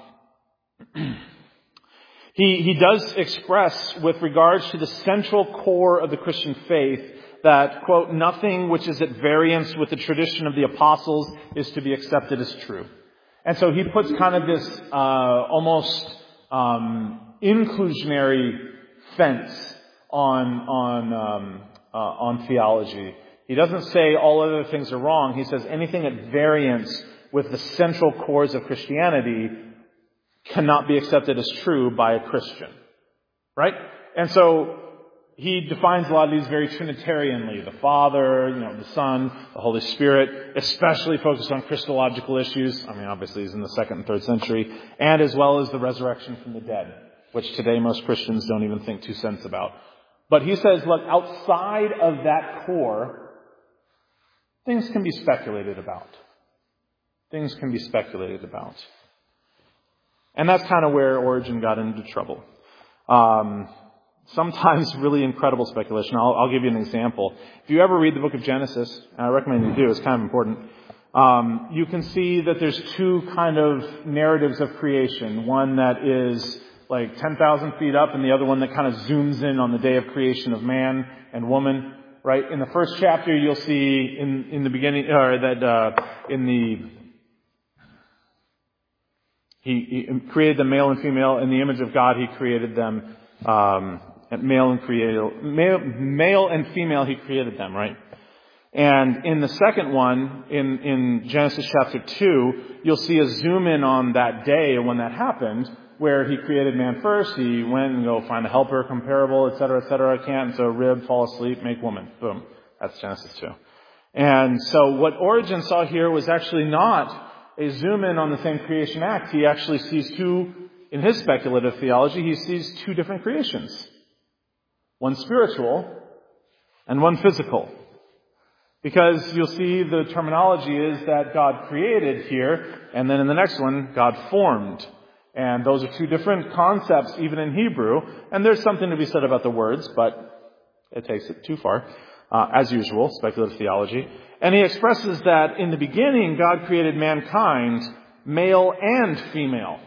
he, he does express with regards to the central core of the Christian faith that, quote, nothing which is at variance with the tradition of the apostles is to be accepted as true. And so he puts kind of this uh, almost um, inclusionary fence on on um, uh, on theology. He doesn't say all other things are wrong. He says anything at variance with the central cores of Christianity cannot be accepted as true by a Christian. Right? And so he defines a lot of these very Trinitarianly. The Father, you know, the Son, the Holy Spirit, especially focused on Christological issues. I mean, obviously he's in the second and third century. And as well as the resurrection from the dead, which today most Christians don't even think two cents about. But he says, look, outside of that core, things can be speculated about. Things can be speculated about. And that's kind of where Origen got into trouble. Um... Sometimes really incredible speculation. I'll, I'll give you an example. If you ever read the book of Genesis, and I recommend you do, it's kind of important, um, you can see that there's two kind of narratives of creation. One that is like ten thousand feet up and the other one that kind of zooms in on the day of creation of man and woman. Right? In the first chapter, you'll see in, in the beginning, or that uh, in the he, he created them male and female. In the image of God, He created them um Male and created, male, male and female, He created them, right? And in the second one, in, in Genesis chapter two, you'll see a zoom in on that day when that happened, where He created man first. He went and go find a helper, comparable, et cetera, et cetera. Can't, so rib, fall asleep, make woman. Boom. That's Genesis two. And so what Origen saw here was actually not a zoom in on the same creation act. He actually sees two in his speculative theology, he sees two different creations. One spiritual and one physical. Because you'll see the terminology is that God created here, and then in the next one, God formed. And those are two different concepts, even in Hebrew. And there's something to be said about the words, but it takes it too far, uh, as usual, speculative theology. And he expresses that in the beginning, God created mankind, male and female.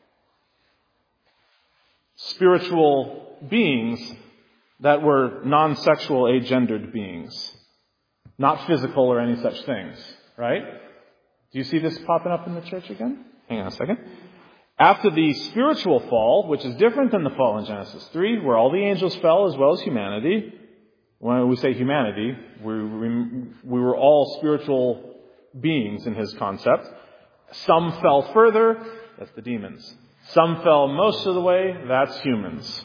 Spiritual beings that were non-sexual, agendered beings. Not physical or any such things, right? Do you see this popping up in the church again? Hang on a second. After the spiritual fall, which is different than the fall in Genesis three, where all the angels fell as well as humanity. When we say humanity, we, we were all spiritual beings in his concept. Some fell further, that's the demons. Some fell most of the way, that's humans.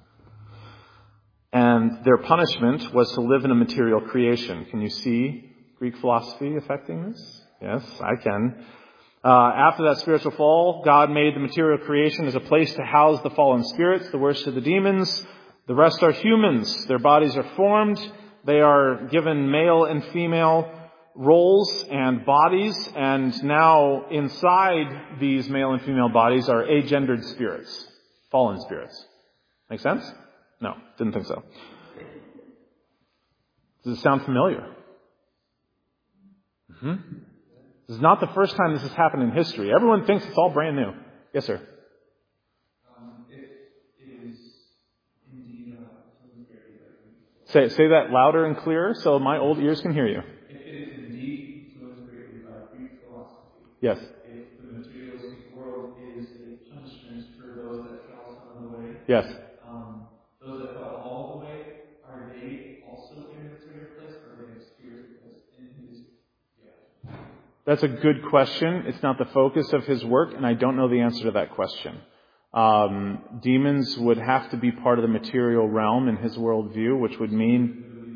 And their punishment was to live in a material creation. Can you see Greek philosophy affecting this? Yes, I can. Uh, after that spiritual fall, God made the material creation as a place to house the fallen spirits, the worst of the demons. The rest are humans. Their bodies are formed. They are given male and female roles and bodies. And now inside these male and female bodies are agendered spirits, fallen spirits. Make sense? No, didn't think so. Does it sound familiar? Mm-hmm. This is not the first time this has happened in history. Everyone thinks it's all brand new. Yes, sir. Um, it is indeed uh, Say say that louder and clearer so my old ears can hear you. If it is indeed influenced greatly by Greek philosophy. Yes. If the materialistic world is a punishment for those that fell on the way. Yes. Um, those that fell all the way, are they also in a material place, or are they in a spiritual place? In his, yeah. That's a good question. It's not the focus of his work, and I don't know the answer to that question. Um, demons would have to be part of the material realm in his worldview, which would mean...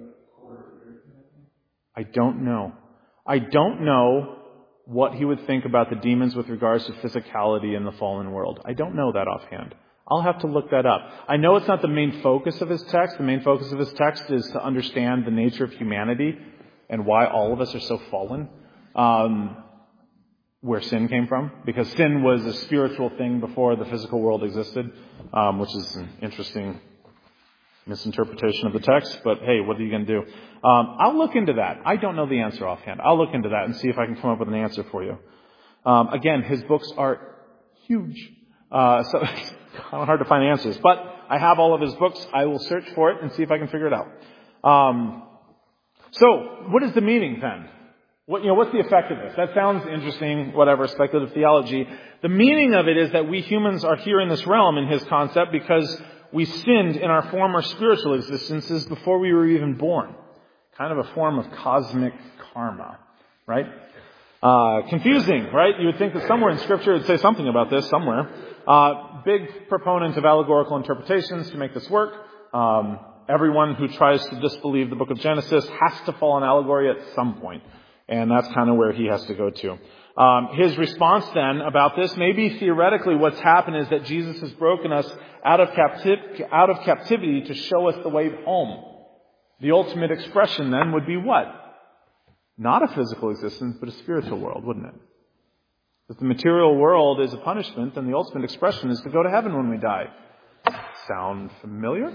I don't know. I don't know what he would think about the demons with regards to physicality in the fallen world. I don't know that offhand. I'll have to look that up. I know it's not the main focus of his text. The main focus of his text is to understand the nature of humanity and why all of us are so fallen. Um, where sin came from. Because sin was a spiritual thing before the physical world existed, um, which is an interesting misinterpretation of the text. But hey, what are you going to do? Um, I'll look into that. I don't know the answer offhand. I'll look into that and see if I can come up with an answer for you. Um, again, his books are huge. Uh, so it's kind of hard to find answers. But I have all of his books. I will search for it and see if I can figure it out. Um, so, what is the meaning then? What, you know, what's the effect of this? That sounds interesting, whatever, speculative theology. The meaning of it is that we humans are here in this realm in his concept because we sinned in our former spiritual existences before we were even born. Kind of a form of cosmic karma, right? Uh, confusing, right? You would think that somewhere in Scripture it would say something about this, somewhere. Uh, big proponent of allegorical interpretations to make this work. Um, everyone who tries to disbelieve the book of Genesis has to fall on allegory at some point. And that's kind of where he has to go to. Um, his response then about this, maybe theoretically what's happened is that Jesus has broken us out of, capti- out of captivity to show us the way home. The ultimate expression then would be what? Not a physical existence, but a spiritual world, wouldn't it? If the material world is a punishment, then the ultimate expression is to go to heaven when we die. Sound familiar?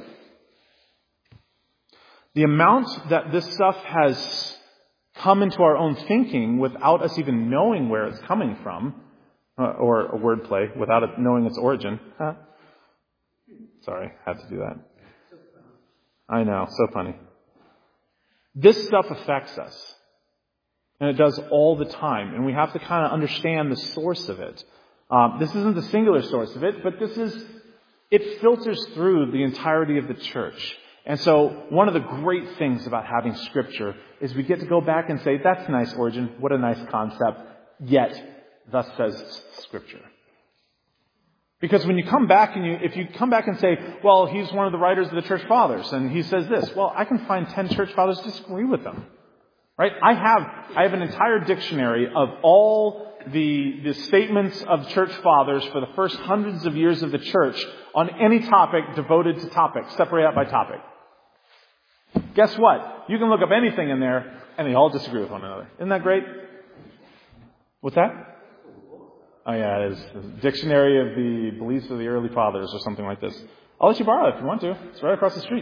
The amount that this stuff has come into our own thinking without us even knowing where it's coming from, uh, or a wordplay, without it knowing its origin. Huh? Sorry, had to do that. I know, so funny. This stuff affects us. And it does all the time. And we have to kind of understand the source of it. Um, this isn't the singular source of it, but this is, it filters through the entirety of the church. And so one of the great things about having Scripture is we get to go back and say, that's a nice origin, what a nice concept, yet thus says Scripture. Because when you come back and you, if you come back and say, well, he's one of the writers of the church fathers, and he says this, well, I can find ten church fathers disagree with him. Right? I have, I have an entire dictionary of all the, the statements of church fathers for the first hundreds of years of the church on any topic devoted to topic, separated out by topic. Guess what? You can look up anything in there, and they all disagree with one another. Isn't that great? What's that? Oh yeah, it is. The Dictionary of the Beliefs of the Early Fathers or something like this. I'll let you borrow it if you want to. It's right across the street.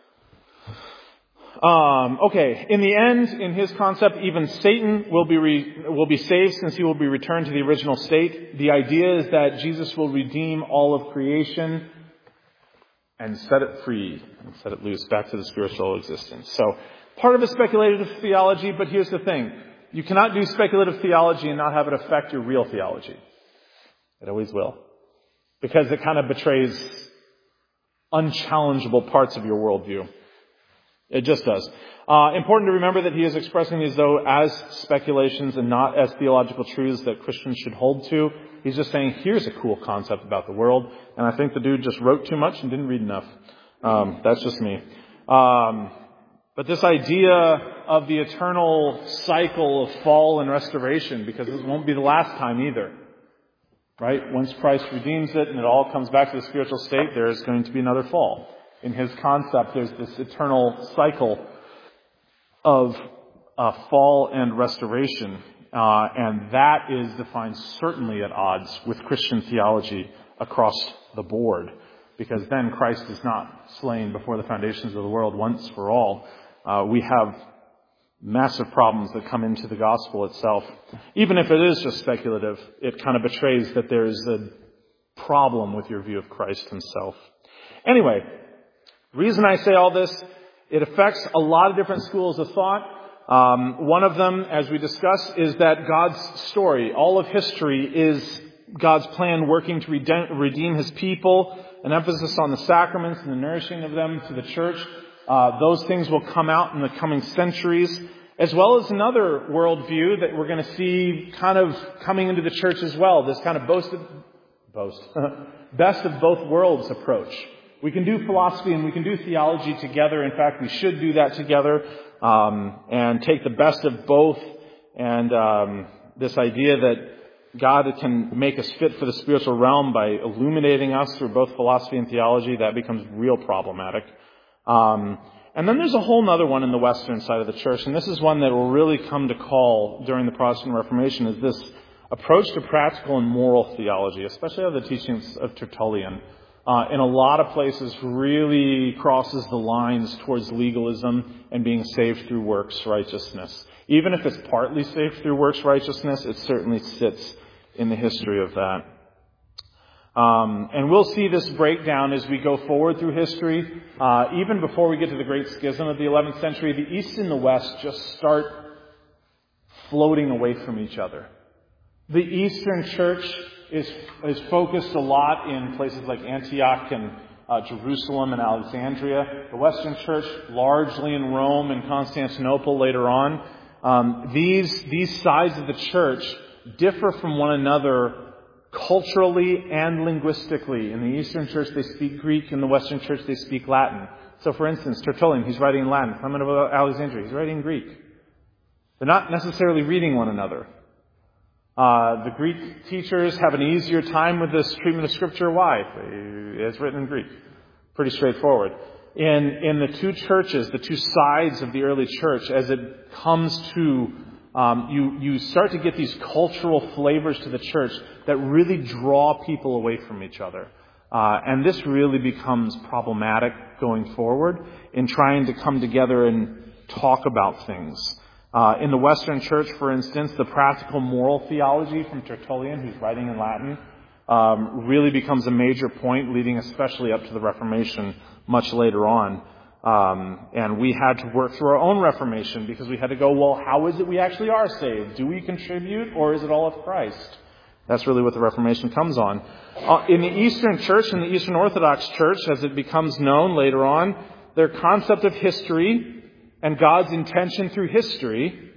Um, okay, in the end, in his concept, even Satan will be re- will be saved since he will be returned to the original state. The idea is that Jesus will redeem all of creation and set it free and set it loose back to the spiritual existence. So, part of a speculative theology, but here's the thing. You cannot do speculative theology and not have it affect your real theology. It always will. Because it kind of betrays unchallengeable parts of your worldview. It just does. Uh, important to remember that he is expressing these, though, as speculations and not as theological truths that Christians should hold to. He's just saying, here's a cool concept about the world. And I think the dude just wrote too much and didn't read enough. Um, that's just me. Um, but this idea of the eternal cycle of fall and restoration, because it won't be the last time either. Right? Once Christ redeems it and it all comes back to the spiritual state, there is going to be another fall. In his concept, there's this eternal cycle of uh, fall and restoration. Uh, and that is defined certainly at odds with Christian theology across the board. Because then Christ is not slain before the foundations of the world once for all. Uh, we have massive problems that come into the gospel itself. Even if it is just speculative, it kind of betrays that there is a problem with your view of Christ himself. Anyway, the reason I say all this, it affects a lot of different schools of thought. Um, one of them, as we discussed, is that God's story, all of history, is God's plan working to redeem, redeem his people, an emphasis on the sacraments and the nourishing of them to the church. Uh, those things will come out in the coming centuries, as well as another worldview that we're going to see kind of coming into the church as well, this kind of boast of, boast, best of both worlds approach. We can do philosophy and we can do theology together. In fact, we should do that together um, and take the best of both. And um, this idea that God can make us fit for the spiritual realm by illuminating us through both philosophy and theology, that becomes real problematic. Um, and then there's a whole other one in the Western side of the church, and this is one that will really come to call during the Protestant Reformation, is this approach to practical and moral theology, especially of the teachings of Tertullian. Uh, in a lot of places really crosses the lines towards legalism and being saved through works righteousness. Even if it's partly saved through works righteousness, it certainly sits in the history of that. Um, and we'll see this breakdown as we go forward through history. Uh, even before we get to the Great Schism of the eleventh century, the East and the West just start floating away from each other. The Eastern Church is is focused a lot in places like Antioch and uh, Jerusalem and Alexandria. The Western Church largely in Rome and Constantinople later on. Um, these these sides of the church differ from one another culturally and linguistically. In the Eastern Church they speak Greek, in the Western Church they speak Latin. So for instance, Tertullian, he's writing in Latin. Clement of Alexandria, he's writing in Greek. They're not necessarily reading one another. Uh, the Greek teachers have an easier time with this treatment of Scripture. Why? It's written in Greek. Pretty straightforward. In, in the two churches, the two sides of the early church, as it comes to, um, you, you start to get these cultural flavors to the church that really draw people away from each other. Uh, and this really becomes problematic going forward in trying to come together and talk about things. Uh, in the Western Church, for instance, the practical moral theology from Tertullian, who's writing in Latin, um, really becomes a major point, leading especially up to the Reformation much later on. Um, and we had to work through our own Reformation because we had to go, well, how is it we actually are saved? Do we contribute, or is it all of Christ? That's really what the Reformation comes on. Uh, in the Eastern Church, in the Eastern Orthodox Church, as it becomes known later on, their concept of history and God's intention through history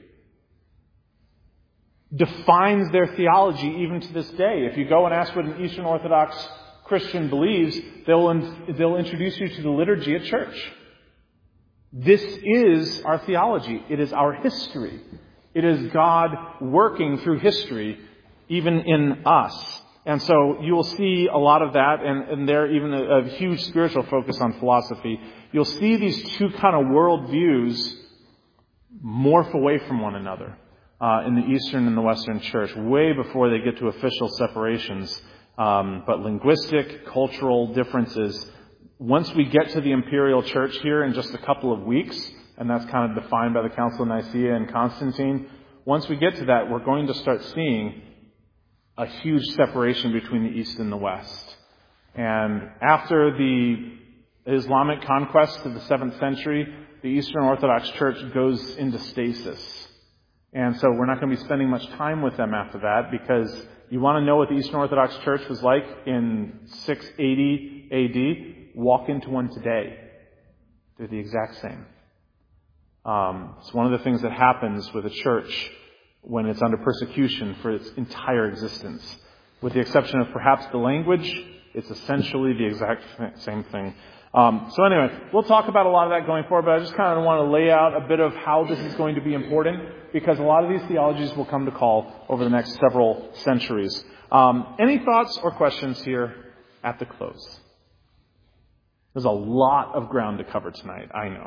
defines their theology even to this day. If you go and ask what an Eastern Orthodox Christian believes, they'll, they'll introduce you to the liturgy at church. This is our theology. It is our history. It is God working through history even in us. And so you will see a lot of that, and, and there even a, a huge spiritual focus on philosophy. You'll see these two kind of worldviews morph away from one another uh, in the Eastern and the Western Church, way before they get to official separations. Um, but linguistic, cultural differences. Once we get to the imperial church here in just a couple of weeks, and that's kind of defined by the Council of Nicaea and Constantine, once we get to that, we're going to start seeing a huge separation between the East and the West. And after the Islamic conquest of the seventh century, the Eastern Orthodox Church goes into stasis. And so we're not going to be spending much time with them after that, because you want to know what the Eastern Orthodox Church was like in six eighty A D? Walk into one today. They're the exact same. Um, it's one of the things that happens with a church when it's under persecution for its entire existence. With the exception of perhaps the language, it's essentially the exact same thing. Um, so anyway, we'll talk about a lot of that going forward, but I just kind of want to lay out a bit of how this is going to be important, because a lot of these theologies will come to call over the next several centuries. Um, any thoughts or questions here at the close? There's a lot of ground to cover tonight, I know.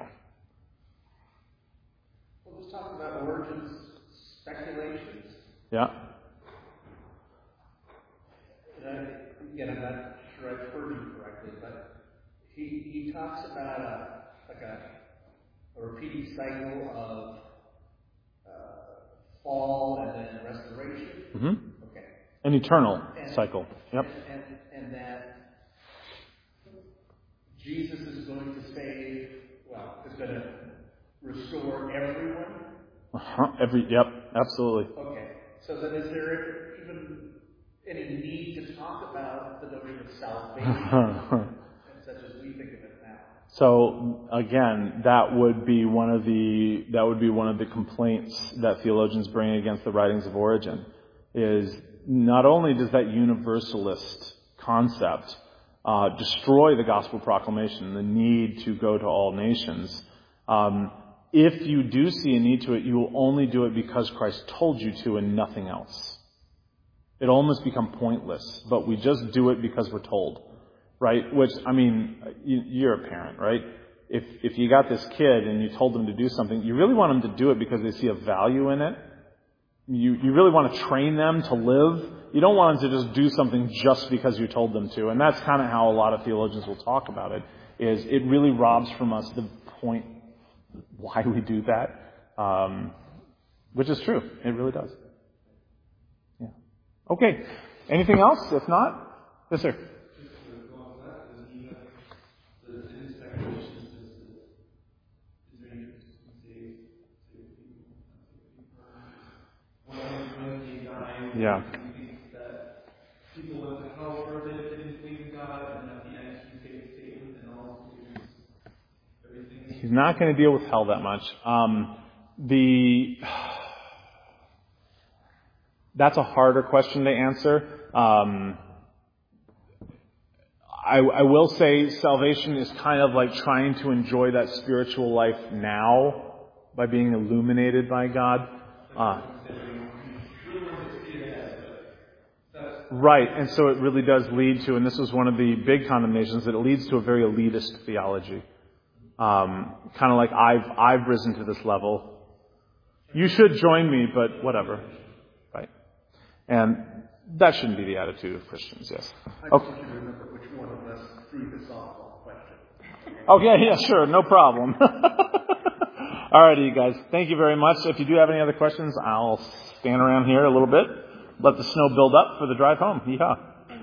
Well, let's talk about origins, speculations. Yeah. And I, again, I'm not sure I've heard you correctly, but he he talks about a like a, a repeating cycle of uh, fall and then restoration. Mm-hmm. Okay. An eternal and, cycle. Yep. And, and, and that Jesus is going to save, well, is going to restore everyone. Uh-huh. Every, yep, absolutely. Okay. So then is there even any need to talk about the notion of salvation, such as we think of it now? So again, that would be one of the that would be one of the complaints that theologians bring against the writings of Origen. Is not only does that universalist concept uh, destroy the gospel proclamation, the need to go to all nations. Um, if you do see a need to it, you will only do it because Christ told you to, and nothing else. It'll almost become pointless, but we just do it because we're told, right? Which, I mean, you, you're a parent, right? If if you got this kid and you told them to do something, you really want them to do it because they see a value in it. You you really want to train them to live. You don't want them to just do something just because you told them to. And that's kind of how a lot of theologians will talk about it, is it really robs from us the point why we do that, um, which is true. It really does. Yeah. Okay. Anything else? If not, yes, sir. Yeah. He's not going to deal with hell that much. Um, the that's a harder question to answer. Um, I, I will say salvation is kind of like trying to enjoy that spiritual life now by being illuminated by God. Uh, Right, and so it really does lead to, and this is one of the big condemnations, that it leads to a very elitist theology. Um, kind of like, I've I've risen to this level. You should join me, but whatever. Right. And that shouldn't be the attitude of Christians, yes. I Okay. just want you to remember which one of us threw the softball question. Okay, yeah, sure, no problem. Alrighty, you guys. Thank you very much. If you do have any other questions, I'll stand around here a little bit. Let the snow build up for the drive home. Yeehaw.